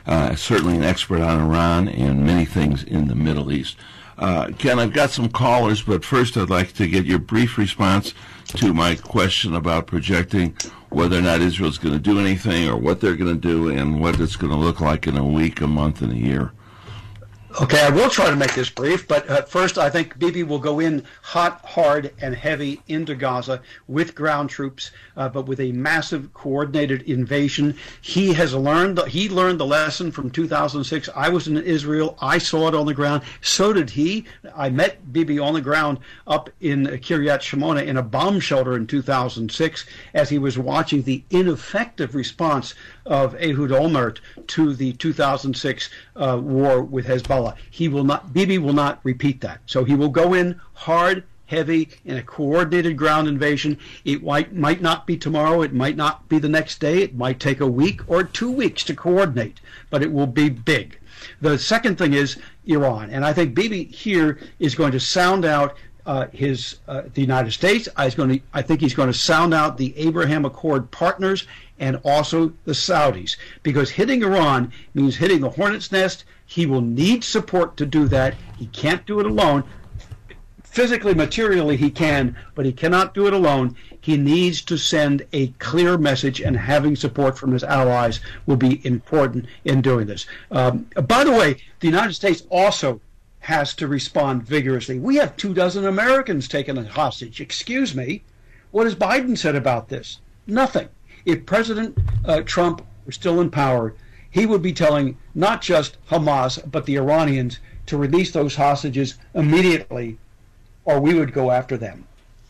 uh, certainly an expert on Iran and many things in the Middle East. Uh, Ken, I've got some callers, but first I'd like to get your brief response to my question about projecting whether or not Israel's going to do anything or what they're going to do and what it's going to look like in a week, a month, and a year. Okay, I will try to make this brief, but uh, first I think Bibi will go in hot, hard, and heavy into Gaza with ground troops, uh, but with a massive coordinated invasion. He has learned, he learned the lesson from two thousand six. I was in Israel. I saw it on the ground. So did he. I met Bibi on the ground up in Kiryat Shimona in a bomb shelter in two thousand six as he was watching the ineffective response of Ehud Olmert to the two thousand six uh, war with Hezbollah. He will not, Bibi will not repeat that. So he will go in hard, heavy, in a coordinated ground invasion. It might, might not be tomorrow. It might not be the next day. It might take a week or two weeks to coordinate, but it will be big. The second thing is Iran. And I think Bibi here is going to sound out Uh, his uh, the United States. I, going to, I think he's going to sound out the Abraham Accord partners and also the Saudis, because hitting Iran means hitting the hornet's nest. He will need support to do that. He can't do it alone. Physically, materially, he can, but he cannot do it alone. He needs to send a clear message, and having support from his allies will be important in doing this. Um, by the way, the United States also has to respond vigorously. We have two dozen Americans taken as hostage. Excuse me. What has Biden said about this? Nothing. If President uh, Trump were still in power, he would be telling not just Hamas, but the Iranians to release those hostages immediately, or we would go after them.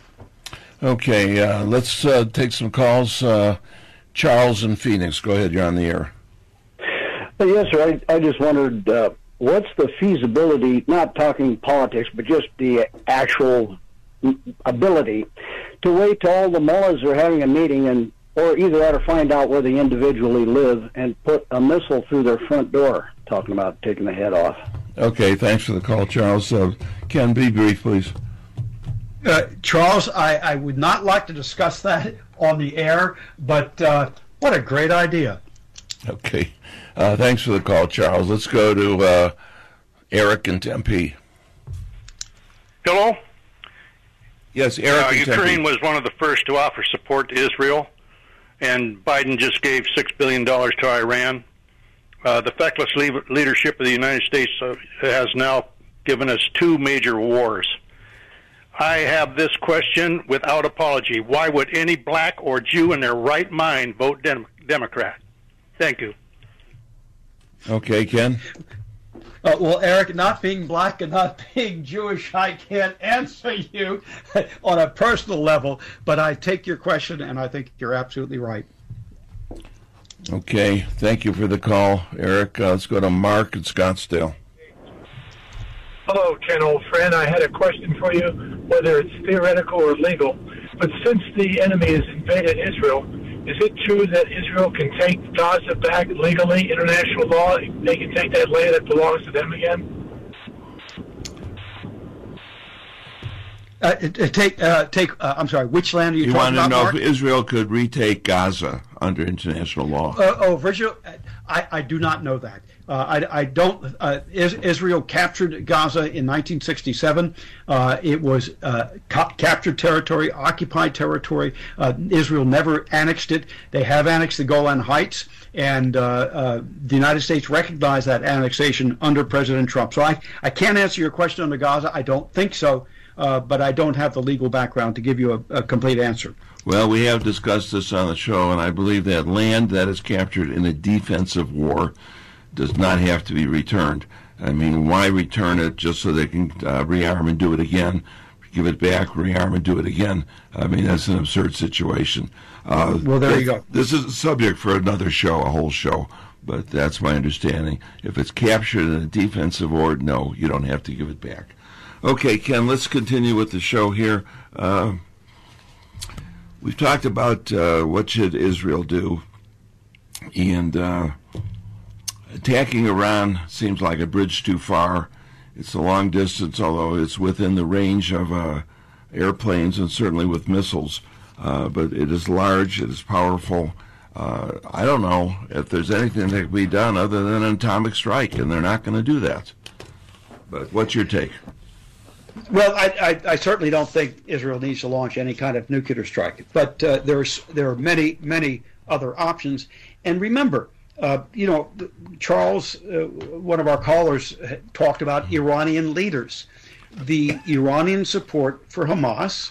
Okay, uh, let's uh, take some calls. Uh, Charles in Phoenix, go ahead. You're on the air. Uh, yes, sir. I, I just wondered, uh, what's the feasibility, not talking politics, but just the actual ability to wait till all the mullahs are having a meeting, and or either ought to find out where they individually live and put a missile through their front door, talking about taking the head off. Okay, thanks for the call, Charles. Uh, Ken, be brief, please. Uh, Charles, I, I would not like to discuss that on the air, but uh, what a great idea. Okay. Uh, thanks for the call, Charles. Let's go to uh, Eric in Tempe. Hello? Yes, Eric uh, in Ukraine Tempe. was one of the first to offer support to Israel, and Biden just gave six billion dollars to Iran. Uh, the feckless le- leadership of the United States uh, has now given us two major wars. I have this question without apology. Why would any black or Jew in their right mind vote dem- Democrat? Thank you. Okay, Ken? Uh, well, Eric, not being black and not being Jewish, I can't answer you on a personal level, but I take your question, and I think you're absolutely right. Okay, thank you for the call, Eric. Uh, let's go to Mark in Scottsdale. Hello, Ken, old friend. I had a question for you, whether it's theoretical or legal. But since the enemy has invaded Israel, is it true that Israel can take Gaza back legally, international law? They can take that land that belongs to them again? Uh, take, uh, take. Uh, I'm sorry. Which land are you, you talking about? You want to know Mark? if Israel could retake Gaza under international law? Uh, oh, Virgil, I, I do not know that. Uh, I, I don't. Uh, Israel captured Gaza in nineteen sixty-seven. Uh, it was uh, ca- captured territory, occupied territory. Uh, Israel never annexed it. They have annexed the Golan Heights, and uh, uh, the United States recognized that annexation under President Trump. So I, I can't answer your question on the Gaza. I don't think so, uh, but I don't have the legal background to give you a, a complete answer. Well, we have discussed this on the show, and I believe that land that is captured in a defensive war does not have to be returned. I mean, why return it just so they can uh, rearm and do it again, give it back, rearm and do it again? I mean, that's an absurd situation. Uh, well, there you go. This is a subject for another show, a whole show, but that's my understanding. If it's captured in a defensive war, no, you don't have to give it back. Okay, Ken, let's continue with the show here. Uh, we've talked about uh, what should Israel do, and uh, attacking Iran seems like a bridge too far. It's a long distance, although it's within the range of uh, airplanes and certainly with missiles. Uh, but it is large, it is powerful. uh, I don't know if there's anything that can be done other than an atomic strike, and they're not going to do that. But what's your take? Well, I, I, I certainly don't think Israel needs to launch any kind of nuclear strike, but uh, there's there are many, many other options. And remember, uh, you know, Charles, uh, one of our callers, talked about Iranian leaders. The Iranian support for Hamas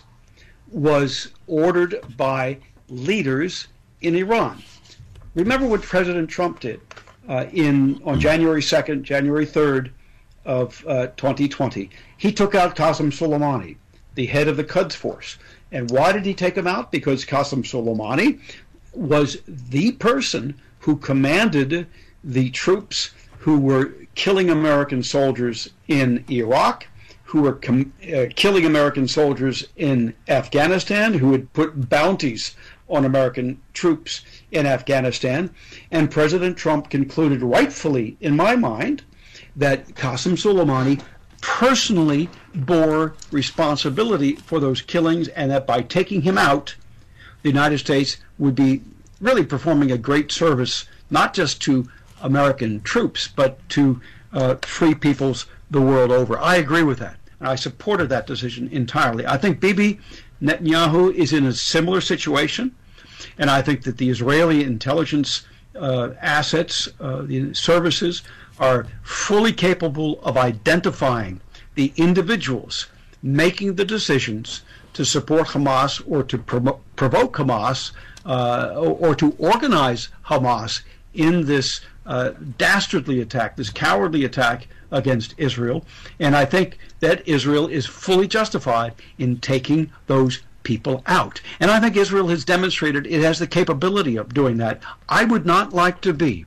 was ordered by leaders in Iran. Remember what President Trump did uh, in on January second, January third of uh, twenty twenty. He took out Qasem Soleimani, the head of the Quds Force. And why did he take him out? Because Qasem Soleimani was the person who commanded the troops who were killing American soldiers in Iraq, who were com- uh, killing American soldiers in Afghanistan, who had put bounties on American troops in Afghanistan. And President Trump concluded, rightfully, in my mind, that Qasem Soleimani personally bore responsibility for those killings, and that by taking him out, the United States would be really performing a great service, not just to American troops, but to uh, free peoples the world over. I agree with that. I supported that decision entirely. I think Bibi Netanyahu is in a similar situation, and I think that the Israeli intelligence uh, assets, uh, the services, are fully capable of identifying the individuals making the decisions to support Hamas or to promo- provoke Hamas uh, or, or to organize Hamas in this uh, dastardly attack, this cowardly attack against Israel. And I think that Israel is fully justified in taking those people out. And I think Israel has demonstrated it has the capability of doing that. I would not like to be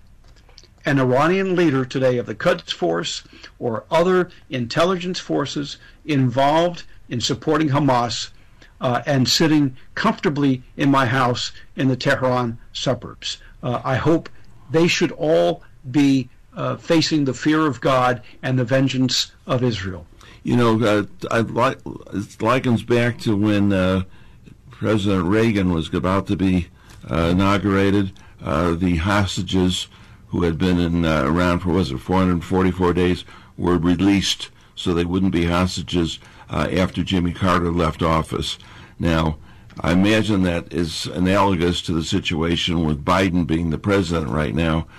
an Iranian leader today of the Quds Force or other intelligence forces involved in supporting Hamas uh, and sitting comfortably in my house in the Tehran suburbs. Uh, I hope they should all be uh, facing the fear of God and the vengeance of Israel. You know, uh, I'd like, it likens back to when uh, President Reagan was about to be uh, inaugurated. Uh, the hostages who had been in uh, around for, was it four hundred forty-four days, were released so they wouldn't be hostages uh, after Jimmy Carter left office. Now, I imagine that is analogous to the situation with Biden being the president right now,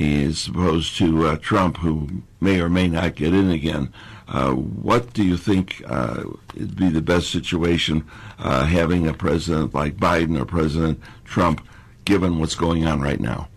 as opposed to uh, Trump, who may or may not get in again. Uh, what do you think uh, would be the best situation, uh, having a president like Biden or President Trump, given what's going on right now?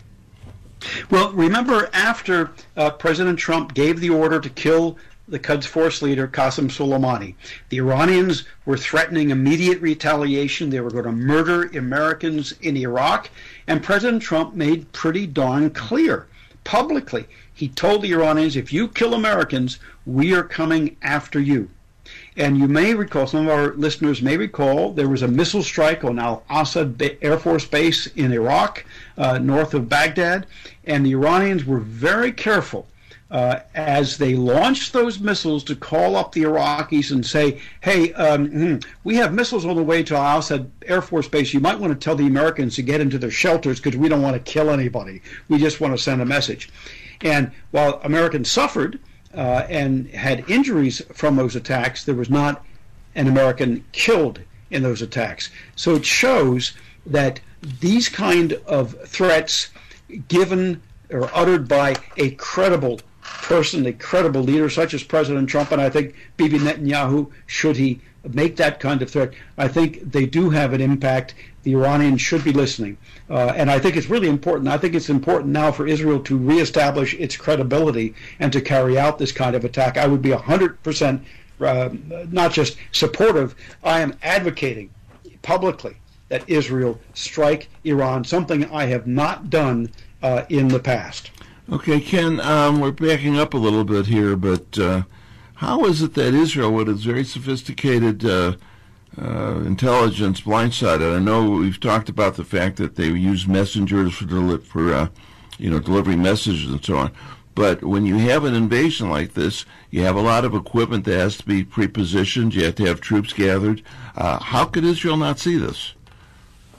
Well, remember after uh, President Trump gave the order to kill the Quds Force leader, Qasem Soleimani, the Iranians were threatening immediate retaliation. They were going to murder Americans in Iraq. And President Trump made pretty darn clear publicly. He told the Iranians, if you kill Americans, we are coming after you. And you may recall, some of our listeners may recall, there was a missile strike on Al-Assad Air Force Base in Iraq, uh, north of Baghdad, and the Iranians were very careful uh, as they launched those missiles to call up the Iraqis and say, hey, um, we have missiles on the way to Al-Assad Air Force Base. You might want to tell the Americans to get into their shelters because we don't want to kill anybody. We just want to send a message. And while Americans suffered, Uh, and had injuries from those attacks, there was not an American killed in those attacks. So it shows that these kind of threats given or uttered by a credible person, a credible leader such as President Trump, and I think Bibi Netanyahu, should he make that kind of threat, I think they do have an impact. The Iranians should be listening. Uh, and I think it's really important. I think it's important now for Israel to reestablish its credibility and to carry out this kind of attack. I would be one hundred percent uh, not just supportive, I am advocating publicly that Israel strike Iran, something I have not done uh, in the past. Okay, Ken, um, we're backing up a little bit here, but uh, how is it that Israel, with its very sophisticated uh, uh, intelligence, blindsided? I know we've talked about the fact that they use messengers for, deli- for uh, you know, delivering messages and so on. But when you have an invasion like this, you have a lot of equipment that has to be prepositioned. You have to have troops gathered. Uh, how could Israel not see this?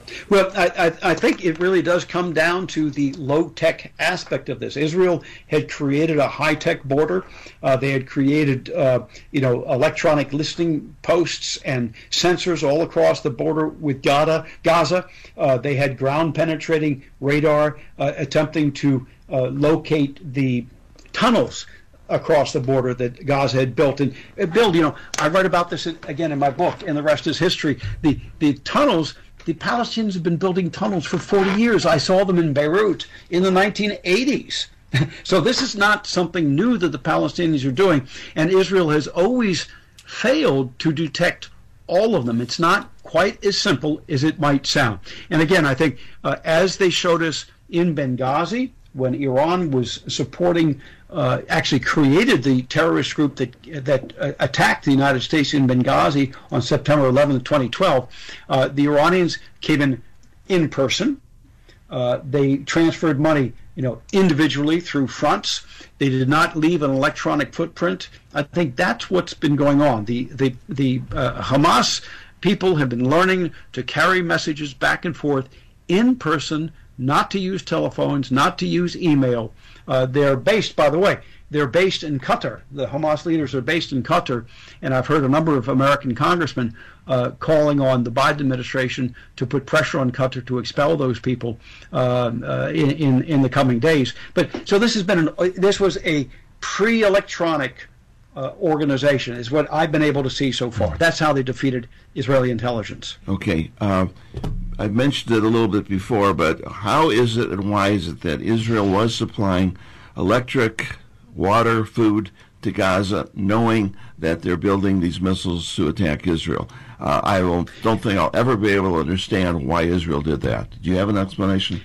Well, I, I, I think it really does come down to the low-tech aspect of this. Israel had created a high-tech border. Uh, they had created, uh, you know, electronic listening posts and sensors all across the border with Gaza. Gaza. Uh, they had ground-penetrating radar uh, attempting to uh, locate the tunnels across the border that Gaza had built. And uh, Bill, you know, I write about this in, again in my book, and the rest is history. The the tunnels. The Palestinians have been building tunnels for forty years. I saw them in Beirut in the nineteen eighties. So this is not something new that the Palestinians are doing, and Israel has always failed to detect all of them. It's not quite as simple as it might sound. And again, I think uh, as they showed us in Benghazi, when Iran was supporting, uh, actually created the terrorist group that that uh, attacked the United States in Benghazi on September eleventh, twenty twelve, uh, the Iranians came in in person. Uh, they transferred money, you know, individually through fronts. They did not leave an electronic footprint. I think that's what's been going on. The the the uh, Hamas people have been learning to carry messages back and forth in person, not to use telephones, not to use email. Uh, they're based, by the way, they're based in Qatar. The Hamas leaders are based in Qatar, and I've heard a number of American congressmen uh, calling on the Biden administration to put pressure on Qatar to expel those people uh, uh, in, in in the coming days. But so this has been an, this was a pre-electronic uh, organization, is what I've been able to see so far. That's how they defeated Israeli intelligence. Okay. Uh, I've mentioned it a little bit before, but how is it and why is it that Israel was supplying electric, water, food to Gaza, knowing that they're building these missiles to attack Israel? Uh, I will, don't think I'll ever be able to understand why Israel did that. Do you have an explanation?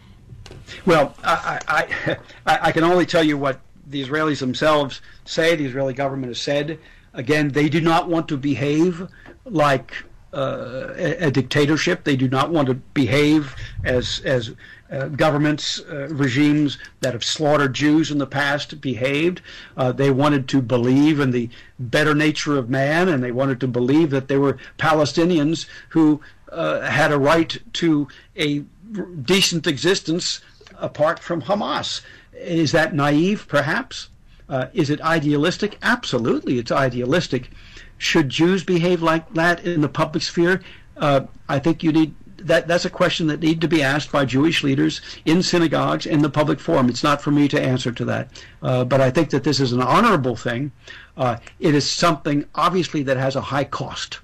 Well, I, I, I, I can only tell you what the Israelis themselves say, the Israeli government has said. Again, they do not want to behave like uh, a, a dictatorship. They do not want to behave as as uh, governments, uh, regimes that have slaughtered Jews in the past behaved. Uh, they wanted to believe in the better nature of man, and they wanted to believe that there were Palestinians who uh, had a right to a decent existence apart from Hamas. Is that naive, perhaps? Uh, is it idealistic? Absolutely, it's idealistic. Should Jews behave like that in the public sphere? Uh, I think you need that. That's a question that needs to be asked by Jewish leaders in synagogues, in the public forum. It's not for me to answer to that. Uh, but I think that this is an honorable thing. Uh, it is something, obviously, that has a high cost.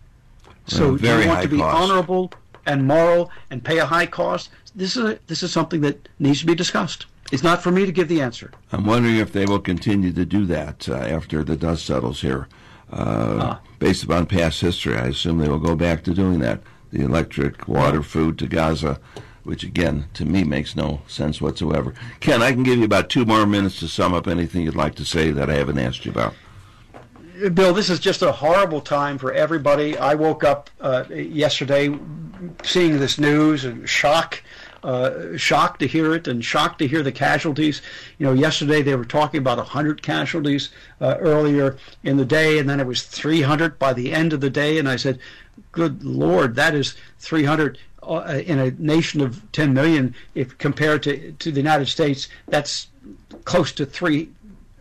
So very you want high to be cost. honorable and moral and pay a high cost. This is a, this is something that needs to be discussed. It's not for me to give the answer. I'm wondering if they will continue to do that uh, after the dust settles here. Uh, ah. Based upon past history, I assume they will go back to doing that. The electric, water, food to Gaza, which again, to me, makes no sense whatsoever. Ken, I can give you about two more minutes to sum up anything you'd like to say that I haven't asked you about. Bill, this is just a horrible time for everybody. I woke up uh, yesterday seeing this news and shock. Uh, shocked to hear it and shocked to hear the casualties. You know, yesterday they were talking about one hundred casualties uh, earlier in the day, and then it was three hundred by the end of the day. And I said, good Lord, that is three hundred uh, in a nation of ten million. If compared to, to the United States, that's close to three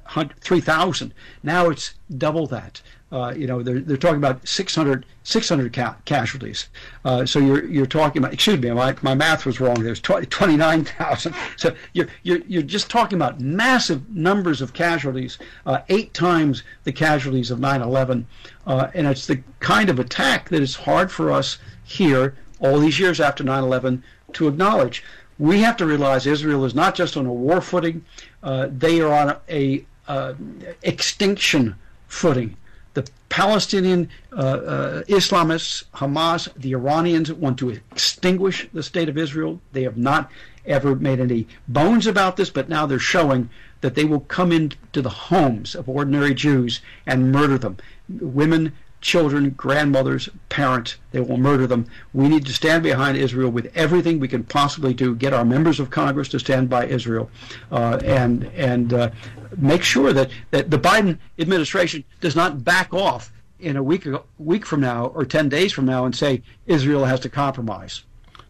thousand. Now it's double that. Uh, you know, they're they're talking about six hundred, six hundred ca- casualties. Uh, so you're you're talking about. Excuse me, my my math was wrong. There's twenty-nine thousand. So you're you're you're just talking about massive numbers of casualties, uh, eight times the casualties of nine eleven, uh, and it's the kind of attack that is hard for us here, all these years after nine eleven, to acknowledge. We have to realize Israel is not just on a war footing; uh, they are on a uh, extinction footing. The Palestinian uh, uh, Islamists, Hamas, the Iranians want to extinguish the state of Israel. They have not ever made any bones about this, but now they're showing that they will come into the homes of ordinary Jews and murder them. Women, children, grandmothers, parents, they will murder them. We need to stand behind Israel with everything we can possibly do, get our members of Congress to stand by Israel, uh, and and uh, make sure that, that the Biden administration does not back off in a week week from now or ten days from now and say Israel has to compromise.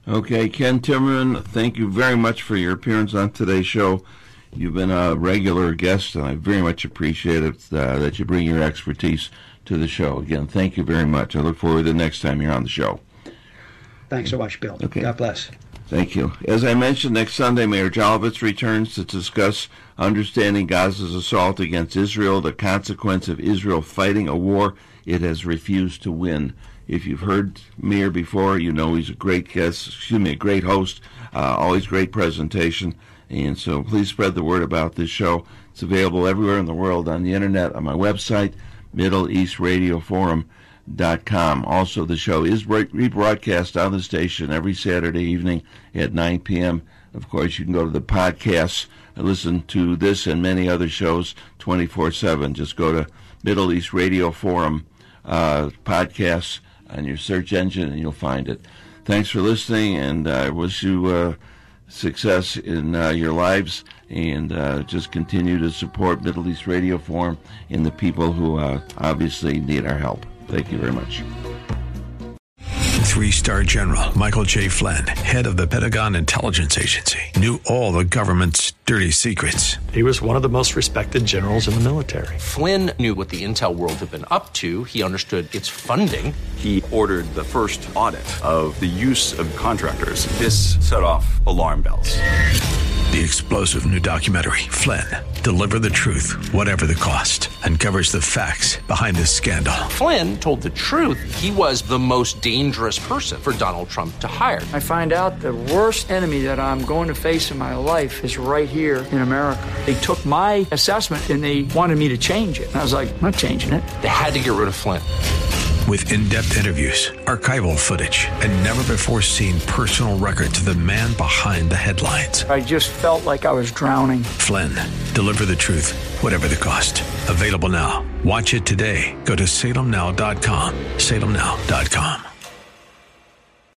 Okay, Ken Timmerman, thank you very much for your appearance on today's show. You've been a regular guest, and I very much appreciate it uh, that you bring your expertise to the show. Again, thank you very much. I look forward to the next time you're on the show. Thanks so much, Bill. Okay. God bless. Thank you. As I mentioned, next Sunday, Mayor Jolovitz returns to discuss understanding Gaza's assault against Israel, the consequence of Israel fighting a war it has refused to win. If you've heard Mayor before, you know he's a great guest, excuse me, a great host, uh, always great presentation. And so please spread the word about this show. It's available everywhere in the world on the internet, on my website, Middle East Radio Forum dot com. Also, the show is rebroadcast on the station every Saturday evening at nine p.m. Of course, you can go to the podcasts and listen to this and many other shows twenty-four seven. Just go to Middle East Radio Forum uh, podcasts on your search engine and you'll find it. Thanks for listening, and I wish you uh, success in uh, your lives, and uh, just continue to support Middle East Radio Forum and the people who uh, obviously need our help. Thank you very much. Three-star General Michael J. Flynn, head of the Pentagon Intelligence Agency, knew all the government's dirty secrets. He was one of the most respected generals in the military. Flynn knew what the intel world had been up to. He understood its funding. He ordered the first audit of the use of contractors. This set off alarm bells. The explosive new documentary, Flynn, Deliver the Truth, Whatever the Cost, uncovers the facts behind this scandal. Flynn told the truth. He was the most dangerous person for Donald Trump to hire. I find out the worst enemy that I'm going to face in my life is right here in America. They took my assessment and they wanted me to change it. And I was like, I'm not changing it. They had to get rid of Flynn. With in-depth interviews, archival footage, and never-before-seen personal records of the man behind the headlines. I just felt like I was drowning. Flynn, Deliver the Truth, Whatever the Cost. Available now. Watch it today. Go to salem now dot com. salem now dot com.